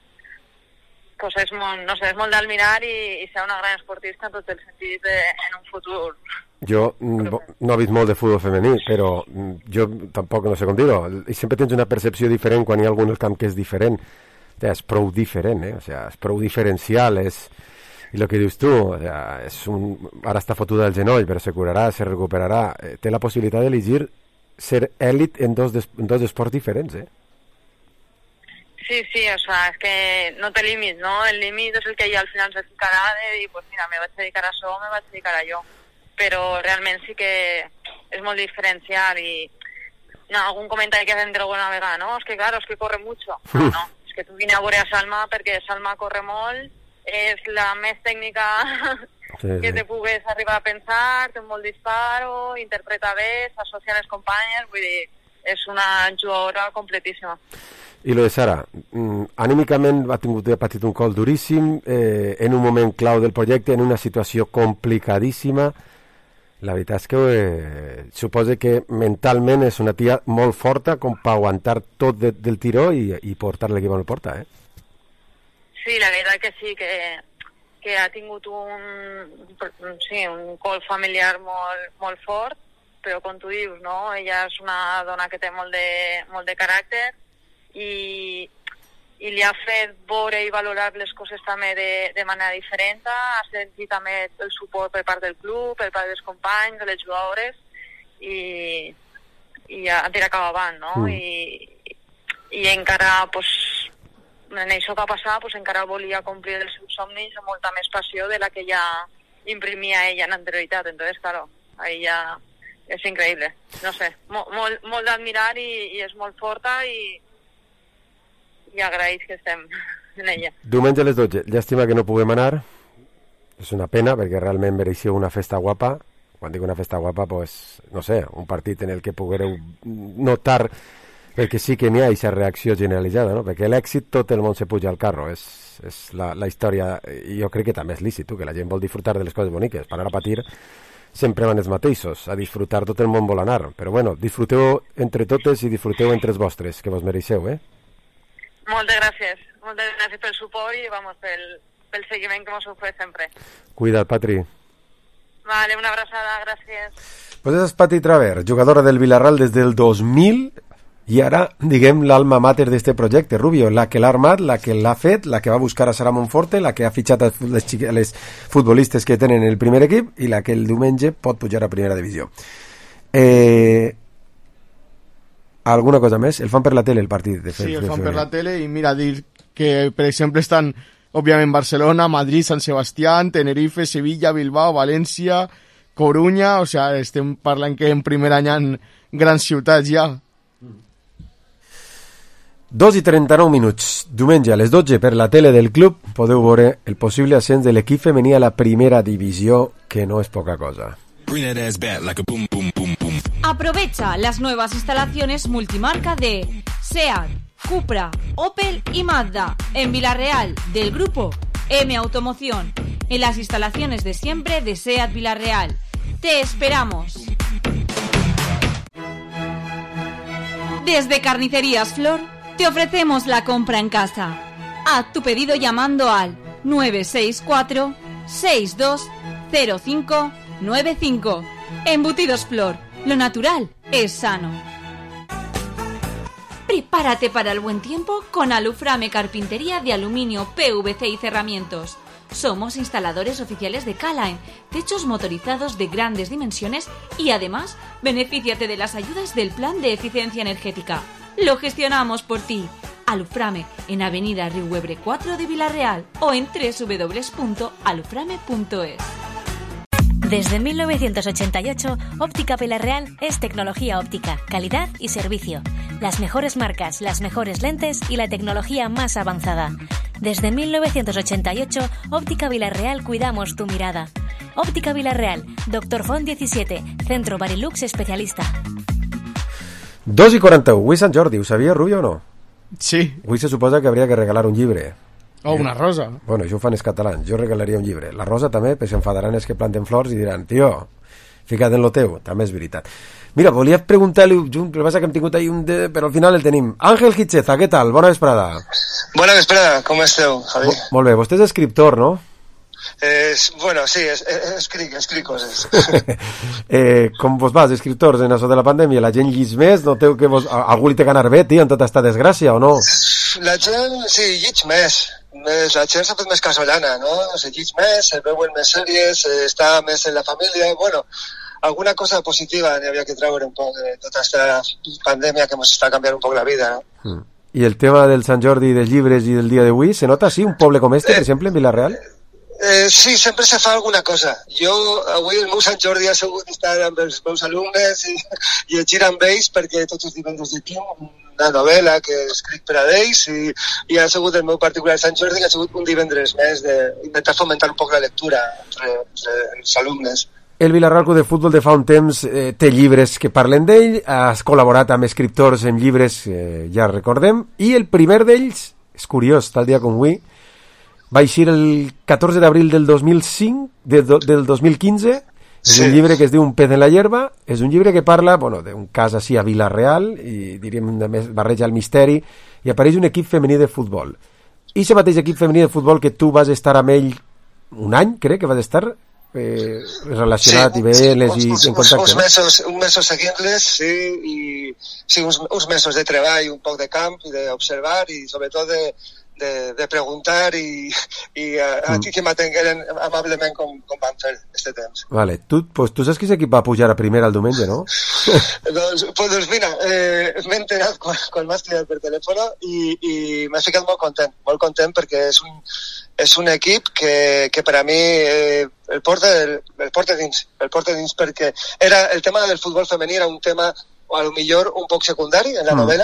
és molt, no sé, és molt d'admirar i ser una gran esportista en tot el sentit en un futur. Jo no he vist molt de futbol femení, però jo tampoc no sé com dir-ho. I sempre tens una percepció diferent quan hi ha algun camp que és diferent. És prou diferent, o sigui, és prou diferencial, i el que dius tu, o sigui, ara està fotuda el genoll, però se curarà, se recuperarà. Té la possibilitat d'elegir ser èlit en dos esports diferents, Sí, o sea, es que no té límit, ¿no? El límit és el que ella al final se ficarà de dir, pues mira, me vaig dedicar a això, me vaig dedicar a allò. Però realment sí que és molt diferencial i algun comentari que fem alguna vegada, no? És que claro, és que corre mucho. No, és que tu vine a veure a Salma perquè Salma corre molt, és la més tècnica que te pugues arribar a pensar, té molt disparo, interpreta bé, s'associa a les companyes, vull dir, és una jugadora completíssima. I lo de Sara, anímicament ha patit un col duríssim, en un moment clau del projecte, en una situació complicadíssima. La veritat és que suposa que mentalment és una tia molt forta com per aguantar tot del tiró i portar l'equip on el porta, Sí, la veritat que sí, que ha tingut un col familiar molt fort, però com tu dius, no? Ella és una dona que té molt de caràcter i li ha fet veure i valorar les coses també de manera diferent, ha sentit també el suport per part del club, per part dels companys, de les jugadores i ha tirat cap avant, no? I encara, pues, en això que ha passat, pues, encara volia complir els seus somnis amb molta més passió de la que ja imprimía ella en anterioridad. Entonces, claro, ahí ya es increíble. No sé, molt d'admirar i és molt forta i agraïts que estem en ella. Diumenge a les 12. Llàstima que no puguem anar. És una pena perquè realment mereixeu una festa guapa. Quan dic una festa guapa, pues, no sé, un partit en el que poguereu notar, perquè sí que n'hi ha aquesta reacció generalitzada, no? Perquè l'èxit tot el món se puja al carro, és la història, i jo crec que també és lícit, que la gent vol disfrutar de les coses boniques, per anar a patir sempre van els mateixos, a disfrutar tot el món vol anar, però bueno, disfruteu entre totes i disfruteu entre els vostres, que vos mereixeu, Moltes gràcies pel suport i vamos, pel seguiment que mos heu fet sempre. Cuida't, Patri. Vale, una abraçada, gràcies. Pues és Pati Traver, jugadora del Villarreal des del 2000 i ara, diguem, l'alma mater d'este projecte, Rubio, la que l'ha armat, la que l'ha fet, la que va buscar a Sara Monforte, la que ha fitxat a les futbolistes que tenen el primer equip i la que el diumenge pot pujar a primera divisió. Alguna cosa més? El fan per la tele, el partit? Sí, el fan per la tele i mira, dir que, per exemple, estan òbviament Barcelona, Madrid, Sant Sebastián, Tenerife, Sevilla, Bilbao, València, Coruña, o sea, estem parlant que en primer any en grans ciutats ja. 2:39. Diumenge a les 12 per la tele del club podeu veure el possible ascens de l'equip femení a la primera divisió, que no és poca cosa. Aprovecha las nuevas instalaciones multimarca de SEAT, Cupra, Opel y Mazda en Villarreal del grupo M Automoción, en las instalaciones de siempre de SEAT Villarreal. ¡Te esperamos! Desde Carnicerías Flor te ofrecemos la compra en casa. Haz tu pedido llamando al 964 620595. Embutidos Flor, lo natural es sano. Prepárate para el buen tiempo con Aluframe Carpintería de aluminio, PVC y cerramientos. Somos instaladores oficiales de Calaen, techos motorizados de grandes dimensiones y además benefíciate de las ayudas del Plan de Eficiencia Energética. Lo gestionamos por ti. Aluframe en Avenida Riuebre 4 de Villarreal o en www.aluframe.es. Desde 1988, Óptica Villarreal es tecnología óptica, calidad y servicio. Las mejores marcas, las mejores lentes y la tecnología más avanzada. Desde 1988, Óptica Villarreal cuidamos tu mirada. Óptica Villarreal, Dr. Font 17, Centro Barilux especialista. 2:41. Avui Sant Jordi, ho sabia, Rubio, o no? Sí. Avui se suposa que hauria que regalar un llibre. O una rosa. Bueno, això ho fan els catalans. Jo regalaria un llibre. La rosa també, però s'enfadaran els que planten flors i diran, tio, fica't en lo teu. També és veritat. Mira, volia preguntar-li, el que passa que hem tingut ahí però al final el tenim. Àngel Hitcheza, què tal? Bona vesprada. Bona vesprada, com esteu, Javi? Molt bé, vostè és escriptor, no? Bueno, sí, escric coses. Com vos vas, escriptors, en això de la pandèmia? La gent llis més? Noteu que algú li té que anar bé, tio, en tota esta desgràcia, o no? La gent, sí, llig més. La gent s'ha fet més casolana, no? Se llig més, se veuen més sèries, està més en la família, bueno, alguna cosa positiva n'hi havia que treure un poc de tota aquesta pandèmia que ens està canviant un poc la vida, no? I el tema del Sant Jordi, dels llibres i del dia d'avui, se nota així un poble com este, per exemple, en Villarreal? Sí, sempre se fa alguna cosa. Jo avui el meu Sant Jordi ha sigut estar amb els meus alumnes i llegir amb ells, perquè tots els divendres d'aquí una novel·la que escric per a ells i ha sigut el meu particular Sant Jordi, que ha sigut un divendres més d'intentar fomentar un poc la lectura entre els alumnes. El Villarreal Club de Futbol de fa un temps té llibres que parlen d'ell, has col·laborat amb escriptors en llibres, ja recordem, i el primer d'ells, és curiós, tal dia com avui, va eixir el 14 d'abril del 2005, del 2015, és un llibre que es diu Un pez en la hierba, és un llibre que parla, bueno, d'un cas així a Villarreal, i diríem, barreja el misteri, i apareix un equip femení de futbol. I aquest mateix equip femení de futbol que tu vas estar amb ell un any, crec que vas estar relacionat i veient-les i en contacte. Un mesos seguint-les, sí, i sí, uns mesos de treball, un poc de camp i d'observar i sobretot de de preguntar i a ti que m'atengueren amablement com van fer este temps. Vale, tu saps quin equip va pujar a primera el diumenge, no? doncs mira, m'he enterat quan m'has cridat per telèfon i m'he ficat molt content perquè és un equip que per a mi el porta dins perquè el tema del futbol femení era un tema a lo millor un poc secundari en la novel·la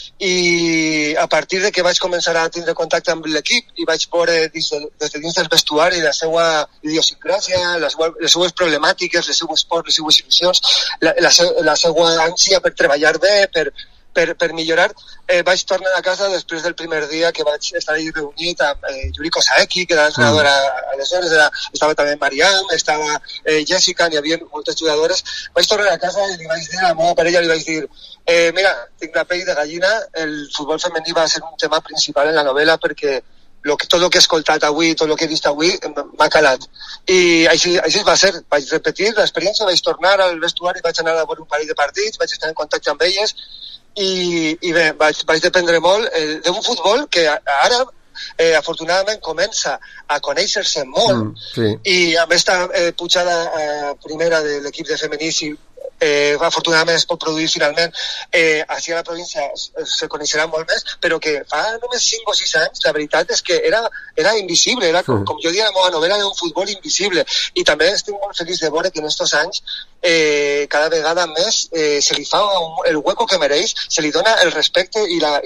i a partir de que vaig començar a tindre contacte amb l'equip i vaig veure des de dins del vestuari la seva idiosincràsia, les seues problemàtiques, les seues pors, les seues il·lusions, la seva ànsia per treballar bé, per millorar, vaig tornar a casa després del primer dia que vaig estar allà reunit amb Yuriko Saeki, que era l'entrenadora aleshores, estava també Mariam, estava Jessica, n'hi havia moltes jugadores. Vaig tornar a casa i li vaig dir a la meva parella, li vaig dir mira, tinc la pell de gallina, el futbol femení va ser un tema principal en la novel·la perquè tot el que he escoltat avui, tot el que he vist avui m'ha calat. I així va ser, vaig repetir l'experiència, vaig tornar al vestuari, vaig anar a veure un parell de partits, vaig estar en contacte amb elles i bé, vaig dependre molt d'un futbol que ara afortunadament comença a conèixer-se molt i amb esta pujada a primera de l'equip de femení afortunadament es pot produir finalment així a la província se coneixerà molt més, però que fa només 5 o 6 anys la veritat és que era invisible, era com jo diria a la meva novel·la, era un futbol invisible i també estic molt feliç de veure que en estos anys cada vegada més se li fa el hueco que mereix, se li dona el respecte i la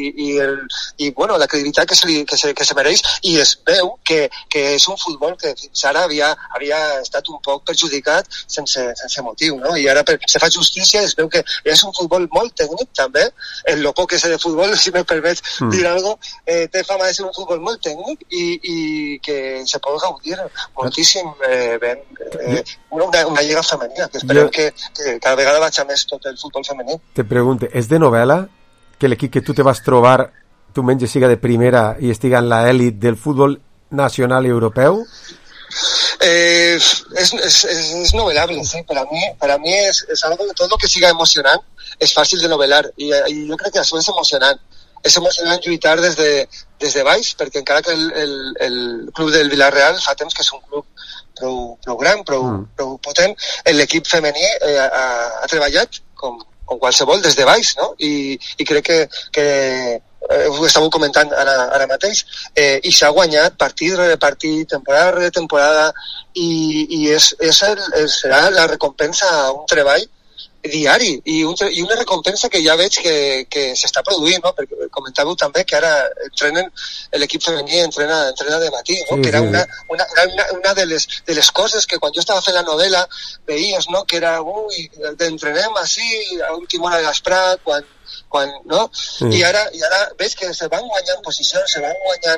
credibilitat que se mereix i es veu que és un futbol que fins ara havia estat un poc perjudicat sense motiu, no? I ara se fa justícia, es veu que és un futbol molt tècnic també, en lo poc que sé de futbol, si me permets dir algo, té fama de ser un futbol molt tècnic i que se pot gaudir moltíssim una lliga femenina, que esperem que cada vegada vaig a més tot el futbol femení. Te pregunte, és de novel·la que l'equip que tu te vas trobar tu menys siga de primera i estiga en l'elit del futbol nacional i europeu? Es novelable, sí. Para mí es algo de todo lo que siga emocionant és fàcil de novel·lar i jo crec que això és emocionant. És emocionant lluitar des de baix, perquè encara que el club del Villarreal fa temps que és un club prou gran, prou potent, l'equip femení ha treballat com qualsevol des de baix, no? I crec que ho estàveu comentant ara mateix, i s'ha guanyat partit rere partit, temporada rere temporada, i serà la recompensa a un treball diari i una recompensa que ja veig que s'està produint, no? Perquè comentàveu també que ara l'equip femení entrena de matí, no? Que era una de les coses que quan jo estava fent la novel·la veies, no? Que era, entrenem així a última hora de l'esprà, quan no? I ara veig que se van guanyant posicions, se van guanyant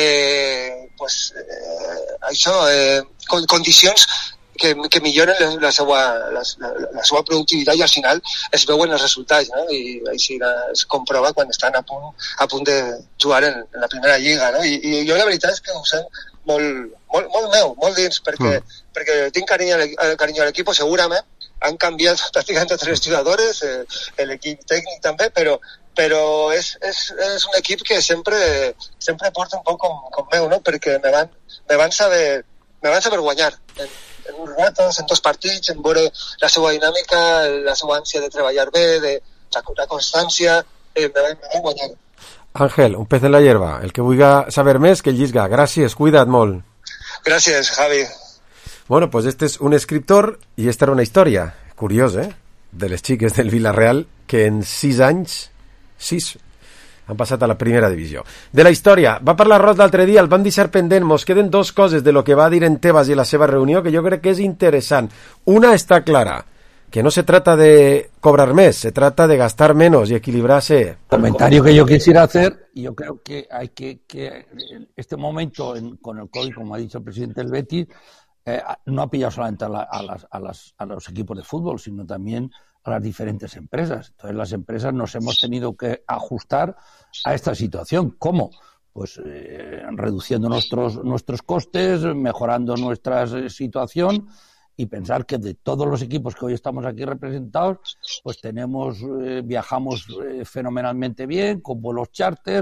condicions que milloren la seva productivitat i al final es veuen els resultats, no? I així es comprova quan estan a punt de jugar en la primera lliga, no? I jo la veritat és que ho sent molt meu, molt dins, perquè tinc carinyo a l'equip, segurament han canviat pràcticament totes les jugadores, l'equip tècnic també, però és un equip que sempre porta un poc com meu, no? Perquè me van saber guanyar en uns ratos, en 2 partits, en veure la seva dinàmica, la seva ànsia de treballar bé, la constància, me van guanyar. Ángel, un pez en la hierba. El que vulga saber més, que llisga. Gràcies, cuida't molt. Gràcies, Javi. Bueno, pues este es un escriptor y esta era una historia, curiós, de les xiques del Villarreal que en 6 anys, 6, han passat a la primera divisió. De la història, va parlar Ros l'altre dia, el van deixar pendent, mos queden 2 coses de lo que va dir en Tebas i la seva reunió que jo crec que és interessant. Una està clara, que no se trata de cobrar más, se trata de gastar menos y equilibrarse. El comentario que yo quisiera hacer, yo creo que hay que este momento con el COVID, como ha dicho el presidente del Betis, no ha pillado solamente a los equipos de fútbol, sino también a las diferentes empresas. Entonces las empresas nos hemos tenido que ajustar a esta situación. ¿Cómo? Pues reduciendo nuestros costes, mejorando nuestra situación y pensar que de todos los equipos que hoy estamos aquí representados, pues viajamos fenomenalmente bien, con vuelos charter,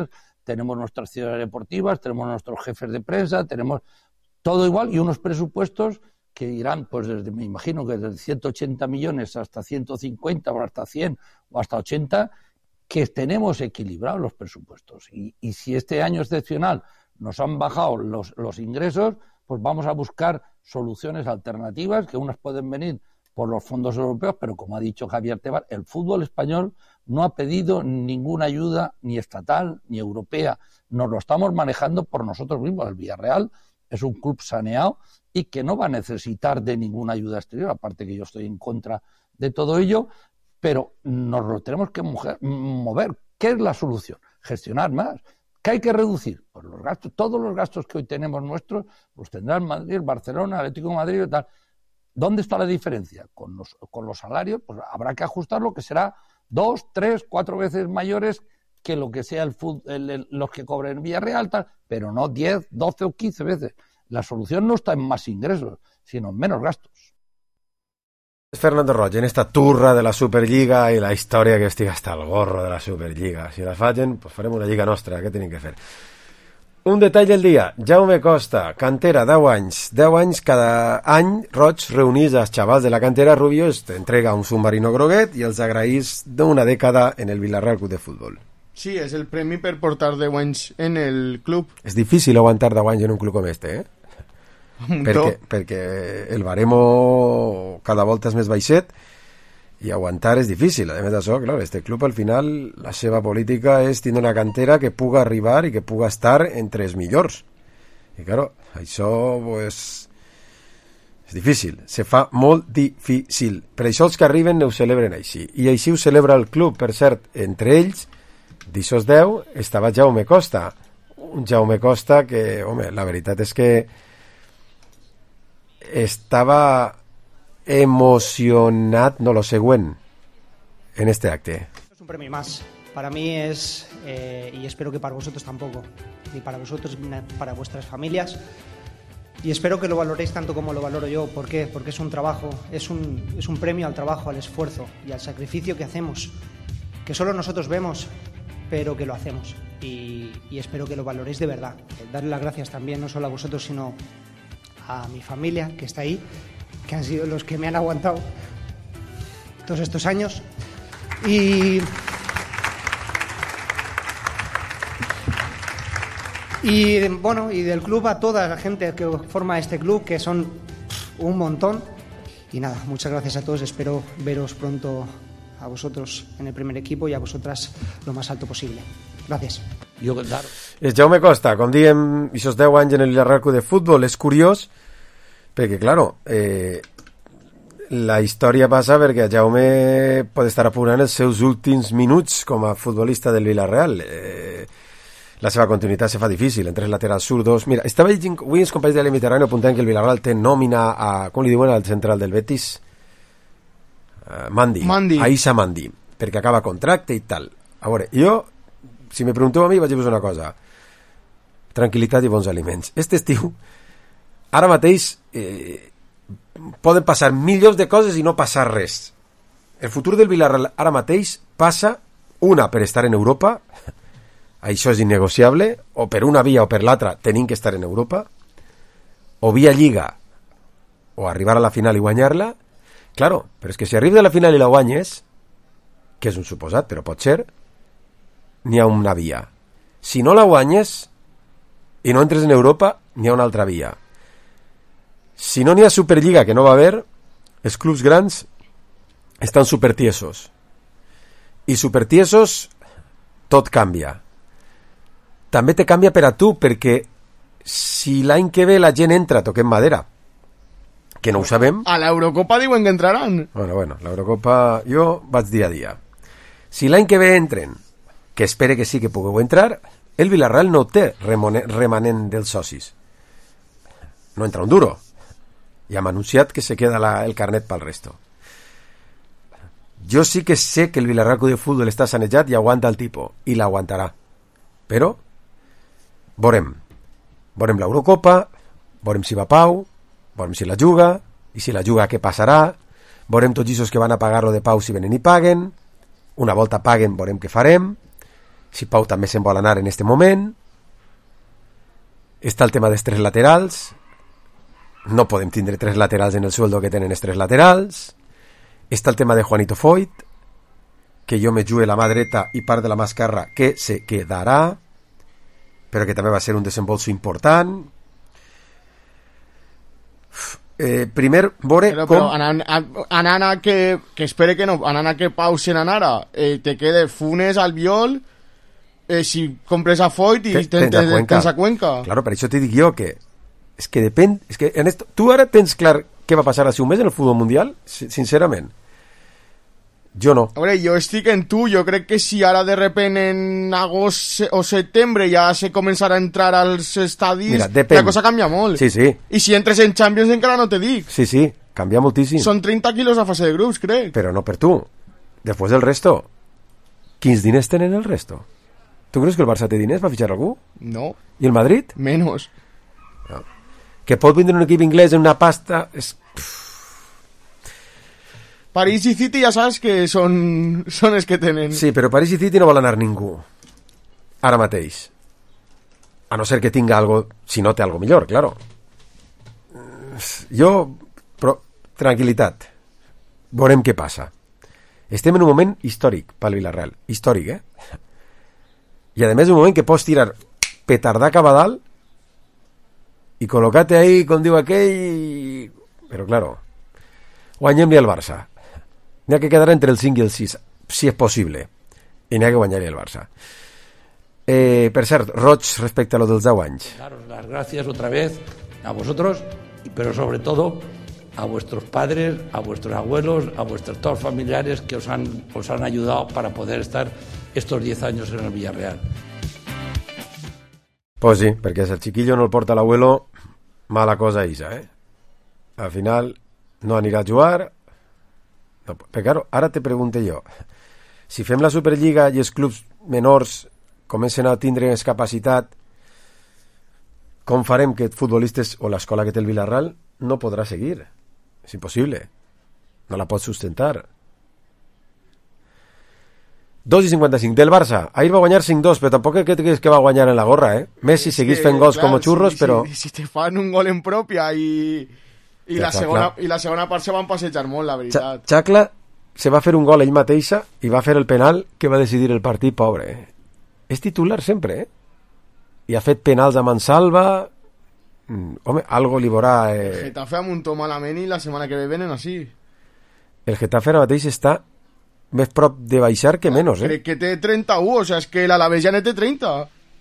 tenemos nuestras ciudades deportivas, tenemos nuestros jefes de prensa, tenemos todo igual y unos presupuestos que irán, pues desde, me imagino que desde 180 millones hasta 150 o hasta 100 o hasta 80, que tenemos equilibrados los presupuestos. Y si este año excepcional nos han bajado los ingresos, pues vamos a buscar soluciones alternativas, que unas pueden venir por los fondos europeos, pero como ha dicho Javier Tebas, el fútbol español no ha pedido ninguna ayuda ni estatal ni europea. Nos lo estamos manejando por nosotros mismos. El Villarreal es un club saneado y que no va a necesitar de ninguna ayuda exterior, aparte que yo estoy en contra de todo ello, pero nos lo tenemos que mover. ¿Qué es la solución? Gestionar más. ¿Qué hay que reducir? Pues los gastos, todos los gastos que hoy tenemos nuestros, los tendrán Madrid, Barcelona, Atlético de Madrid y tal. ¿Dónde está la diferencia? Con los salarios, pues habrá que ajustarlo, que será 2, 3, 4 veces mayores que lo que sea los que cobren en Villarreal, tal, pero no 10, 12 o 15 veces. La solución no está en más ingresos, sino en menos gastos. Fernando Roig, en esta turra de la Superliga i la història que estic hasta el gorro de la Superliga. Si la fallen, pues farem una lliga nostra, què tenim que fer? Un detall del dia, Jaume Costa, cantera, 10 anys. 10 anys, cada any Roig reunís als xavals de la cantera Rubio, entrega un submarino groguet i els agraís d'una dècada en el Villarreal Club de Futbol. Sí, és el premi per portar 10 anys en el club. És difícil aguantar 10 anys en un club com este, perquè el baremo cada volta és més baixet i aguantar és difícil. A més d'això, clar, este club al final la seva política és tenir una cantera que puga arribar i que puga estar entre els millors. I clar, això pues, és difícil, se fa molt difícil. Per això els que arriben ho celebren així. I així ho celebra el club, per cert, entre ells, d'aixòs 10, estava Jaume Costa. Un Jaume Costa que, home, la veritat és que estaba emocionat, no lo següent, en este acte. Es un premio más. Para mí es, y espero que para vosotros tampoco, y para vosotros, para vuestras familias, y espero que lo valoréis tanto como lo valoro yo. ¿Por qué? Porque es un trabajo, es un premio al trabajo, al esfuerzo y al sacrificio que hacemos, que solo nosotros vemos, pero que lo hacemos. Y espero que lo valoréis de verdad. Darle las gracias también, no solo a vosotros, sino a mi familia, que está ahí, que han sido los que me han aguantado todos estos años. Y bueno, y del club a toda la gente que forma este club, que son un montón. Y nada, muchas gracias a todos. Espero veros pronto a vosotros en el primer equipo y a vosotras lo más alto posible. Gràcies. Jaume Costa, com diem, aquests 10 anys en el Villarreal Club de Futbol, és curiós perquè, claro, la història passa perquè Jaume pot estar apurant els seus últims minuts com a futbolista del Villarreal. La seva continuïtat se fa difícil entre els laterals zurdos. Mira, estava llegint avui els companys de la Mediterrània apuntant que el Villarreal té nòmina a, com li diuen al central del Betis? Mandi. A Issa Mandi, perquè acaba contracte i tal. A veure, jo, si me pregunteu a mi, vaig dir-vos una cosa: tranquil·litat i bons aliments. Este estiu, ara mateix, poden passar milions de coses i no passar res. El futur del Villarreal ara mateix passa, una, per estar en Europa, això és innegociable, o per una via o per l'altra tenim que estar en Europa, o via Lliga, o arribar a la final i guanyar-la. Claro, però és que si arribes a la final i la guanyes, que és un suposat, però pot ser, n'hi ha una via. Si no la guanyes i no entres en Europa, n'hi ha una altra via. Si no n'hi ha Superliga, que no va haver, els clubs grans estan supertiesos. I supertiesos, tot canvia. També te canvia per a tu, perquè si l'any que ve la gent entra, toquem madera, que no ho sabem. A l'Eurocopa diuen que entraran. Bueno, l'Eurocopa jo vaig dia a dia. Si l'any que ve entren, que espere que sí que pugueu entrar, el Villarreal no té remanent dels socis. No entra un duro. Ja m'ha anunciat que se queda el carnet pel resto. Jo sí que sé que el Villarreal Club de Futbol està sanejat i aguanta el tipus, i l'aguantarà. Però veurem l'Eurocopa, veurem si va Pau, veurem si la juga, i si la juga què passarà, veurem tots aquests que van a pagar-lo de Pau si venen i paguen, una volta paguen veurem què farem, si Pau també se'n vol anar en este moment. Està el tema dels 3 laterals. No podem tindre 3 laterals en el sueldo que tenen els 3 laterals. Està el tema de Juanito Foyt, que jo me jugue la mà dreta i part de la mà esquerra, que se quedarà, però que també va ser un desembolso important. Primer, veure com... Però anant a que espere que no, anant a que Pau se n'anara, te quede Funes, Albiol, si compres a Foyt i tens a Cuenca. Claro, per això te dic jo que és que depèn, és que en esto, tu ara tens clar què va passar hace un mes en el futbol mundial? Sincerament jo no. A veure, jo estic en tu, jo crec que si ara de repente en agost o setembre ja se començarà a entrar als estadis, mira, la cosa canvia molt. Sí, sí. I si entres en Champions encara no te dic. Sí, sí, canvia moltíssim. Són 30 quilos a fase de grups, crec. Però no per tu. Després del resto, quins diners tenen el resto? Tu creus que el Barça té diners per fitxar algú? No. I el Madrid? Menos. No. Que pot vindre un equip inglès en una pasta... París i City ja saps que són els que tenen. Sí, però París i City no vol anar ningú ara mateix, a no ser que tinga algo, si no té algo millor, claro. Però tranquil·litat, veurem què passa. Estem en un moment històric pel Villarreal, històric, i a més un moment que pots tirar petardar cap a dalt i col·locar-te ahí, com diu aquell, però claro, guanyem-li al Barça. N'hi ha que quedar entre el 5 i el 6, si és possible, i n'hi ha que guanyar-li al Barça. Per cert, Roig, respecte a lo dels 10 anys. Daros las gracias otra vez a vosotros, pero sobre todo a vuestros padres, a vuestros abuelos, a vuestros todos familiares que os han ayudado para poder estar estos 10 años en el Villarreal. Pues sí, perquè si el chiquillo no el porta l'abuelo, mala cosa isa, Al final no anirà a jugar. No, però claro, ara te pregunto jo, si fem la Superliga i els clubs menors comencen a tindre més capacitat, com farem que futbolistes o l'escola que té el Villarreal no podrà seguir? És impossible. No la pot sustentar. 2,55 del Barça. Ahir va guanyar 5-2, però tampoc és que va guanyar en la gorra, Messi seguís fent gols com xurros, però... Si te fan un gol en pròpia i la segona part se van passejar molt, la veritat. Xacla se va fer un gol ell mateixa i va fer el penal que va decidir el partit, pobre. És titular sempre, I ha fet penals a mansalva. Home, algo li veurà... El Getafe amuntó malament i la setmana que ve venen així. El Getafe ara mateix està més prop de baixar que menys, Crec que té 31, o sea, és que l'Alavés ja ne té 30.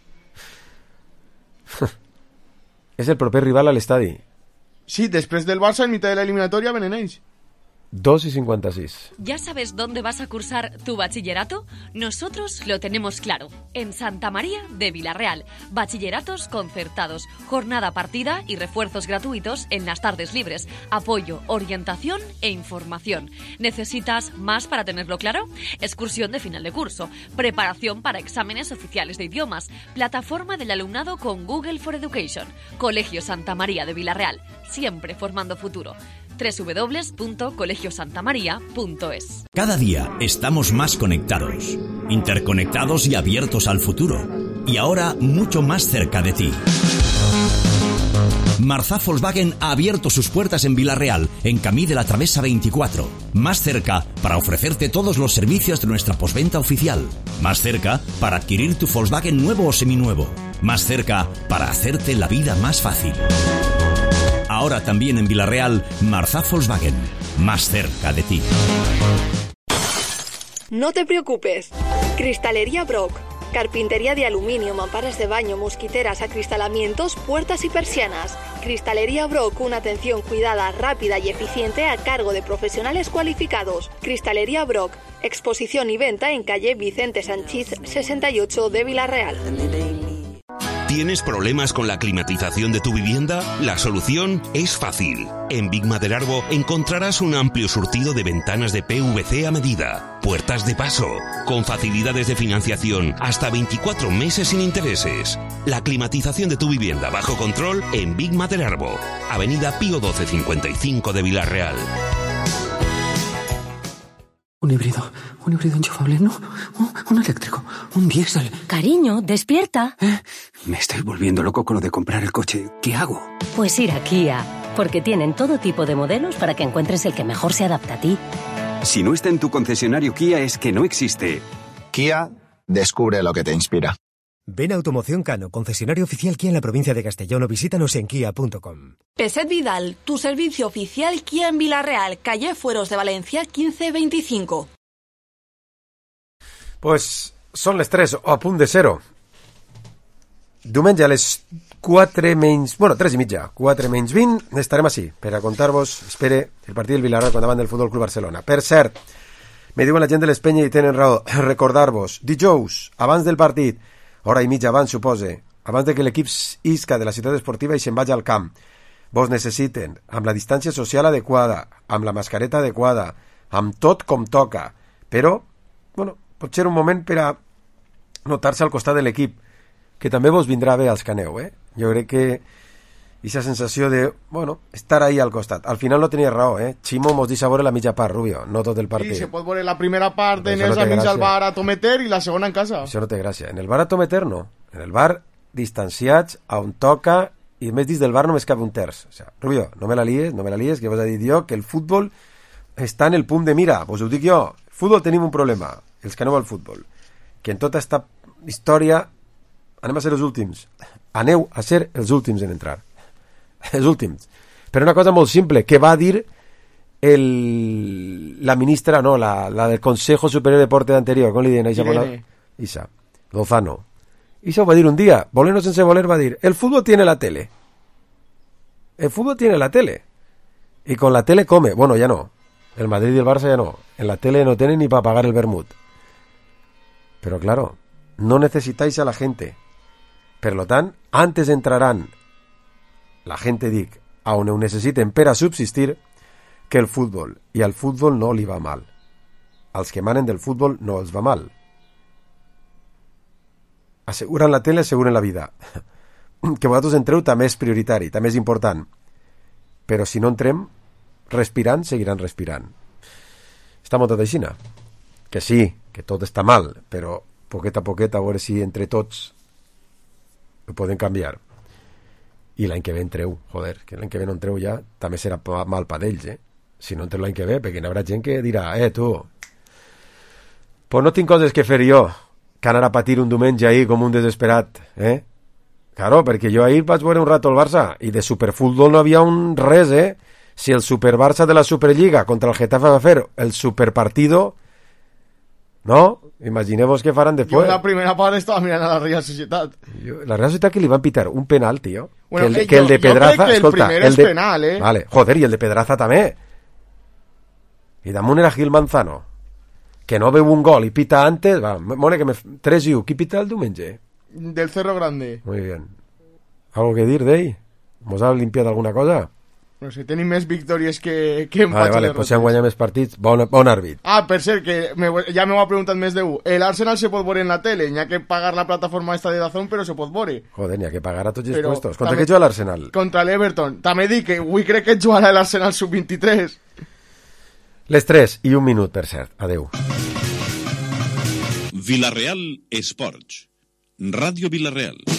És el proper rival a l'estadi. Sí, después del Barça, en mitad de la eliminatoria, ven en ells. 2,56. ¿Ya sabes dónde vas a cursar tu bachillerato? Nosotros lo tenemos claro. En Santa María de Villarreal. Bachilleratos concertados, jornada partida y refuerzos gratuitos en las tardes libres. Apoyo, orientación e información. ¿Necesitas más para tenerlo claro? Excursión de final de curso. Preparación para exámenes oficiales de idiomas. Plataforma del alumnado con Google for Education. Colegio Santa María de Villarreal. Siempre formando futuro. www.colegiosantamaria.es. Cada día estamos más conectados, interconectados y abiertos al futuro. Y ahora mucho más cerca de ti. Marzá Volkswagen ha abierto sus puertas en Villarreal, en Camí de la Travesa 24. Más cerca para ofrecerte todos los servicios de nuestra postventa oficial. Más cerca para adquirir tu Volkswagen nuevo o seminuevo. Más cerca para hacerte la vida más fácil. Ahora también en Villarreal, Marzá Volkswagen, más cerca de ti. No te preocupes. Cristalería Brock. Carpintería de aluminio, mamparas de baño, mosquiteras, acristalamientos, puertas y persianas. Cristalería Brock, una atención cuidada, rápida y eficiente a cargo de profesionales cualificados. Cristalería Brock, exposición y venta en calle Vicente Sanchís 68 de Villarreal. ¿Tienes problemas con la climatización de tu vivienda? La solución es fácil. En Big Madelarbo encontrarás un amplio surtido de ventanas de PVC a medida, puertas de paso, con facilidades de financiación hasta 24 meses sin intereses. La climatización de tu vivienda bajo control en Big Madelarbo, Avenida Pío 1255 de Villarreal. Un híbrido enchufable, no, un eléctrico, un diésel. Cariño, despierta. Me estoy volviendo loco con lo de comprar el coche. ¿Qué hago? Pues ir a Kia, porque tienen todo tipo de modelos para que encuentres el que mejor se adapta a ti. Si no está en tu concesionario Kia es que no existe. Kia, descubre lo que te inspira. Ven a Automoción Cano, concesionario oficial Kia en la provincia de Castellón, o visítanos en kia.com. Peset Vidal, tu servicio oficial Kia en Villarreal, calle Fueros de Valencia 1525. Pues són les 3 o a punt de 0. Diumenge a les 4 menys... Bueno, 3 i mitja, 4 menys 20, estarem així per a contar-vos, espere, el partit del Villarreal davant del Futbol Club Barcelona. Per cert, me diuen la gent de l'Espenya i tenen raó, recordar-vos, dijous, abans del partit, hora i mitja abans, supose, abans de que l'equip isca de la ciutat esportiva i se'n vagi al camp, vos necessiten, amb la distància social adequada, amb la mascareta adequada, amb tot com toca, però, bueno, pot ser un moment per a notar-se al costat de l'equip, que també vos vindrà bé als que aneu, Jo crec que aquesta sensació de, bueno, estar ahí al costat. Al final no tenies raó, Ximo mos deixa veure la mitja part, Rubio, no tot el partit. Sí, se pot veure la primera part en els amics al bar a Tometer i la segona en casa. Això no té gràcia. En el bar a Tometer no. En el bar distanciats, a on toca, i més dins del bar només cap un terç. O sigui, Rubio, no me la lies, que vos he dit jo que el futbol està en el punt de mira. Vos ho dic jo. El futbol tenim un problema, els que aneu al futbol, que en tota esta història anem a ser els últims. Aneu a ser els últims en entrar. Els últims. Però una cosa molt simple, que va dir la ministra, no, la del Consejo Superior de Deporte anterior, com li diuen? Isa, Lozano. Isa ho va dir un dia, volent o sense voler, va dir, el fútbol tiene la tele. El fútbol tiene la tele. Y con la tele come. Bueno, ya no. El Madrid y el Barça ya no. En la tele no tienen ni para pagar el vermut. Pero claro, no necesitáis a la gente. Per lo tant, antes entraran la gente, dic, a on ho necessiten per a subsistir, que el futbol. I al futbol no li va mal. Als que manen del futbol no els va mal. Asseguren la tele, asseguren la vida. Que vosaltres entreu també és prioritari, també és important. Però si no entrem, respirant, seguiran respirant. Està molt tot aixina. Que sí, que tot està mal, però poquet a poquet, a veure si entre tots ho poden canviar. I l'any que ve entreu, joder, que l'any que ve no entreu ja, també serà mal per ells, si no entreu l'any que ve, perquè hi haurà gent que dirà, tu, pues no tinc coses que fer jo, que anar a patir un diumenge ahir com un desesperat, Claro, perquè jo ahir vaig veure un rato el Barça, i de superfútbol no havia un res, Si el Super-Barça de la Superliga contra el Getafe va fer el superpartido, no? Imagineu-vos què faran després. Jo la primera part estava mirant a la Real Societat. La Real Societat que li van pitar un penal, tio. Bueno, que el de Pedraza... Jo crec que el primer és penal, Vale, joder, i el de Pedraza també. I damunt era Gil Manzano, que no veu un gol i pita antes... Va, mole que 3-1. Qui pita el diumenge? Del Cerro Grande. Muy bien. ¿Algo que dir d'ell? ¿Mos ha limpiat alguna cosa? No sé, tenim més victòries que empats. Vale, pues si han guanyat més partits, bon àrbit. Per cert, que ja m'ho ha preguntat més d'un. El Arsenal se pot veure en la tele, n'hi ha que pagar la plataforma esta de Dazón, però se pot veure. Joder, n'hi ha que pagar a tots els puestos. Contra què juga l'Arsenal? Contra l'Everton. També dic que avui crec que jugarà l'Arsenal sub-23. Les 3 i 1 minut, per cert. Adeu. Villarreal Esports. Ràdio Villarreal.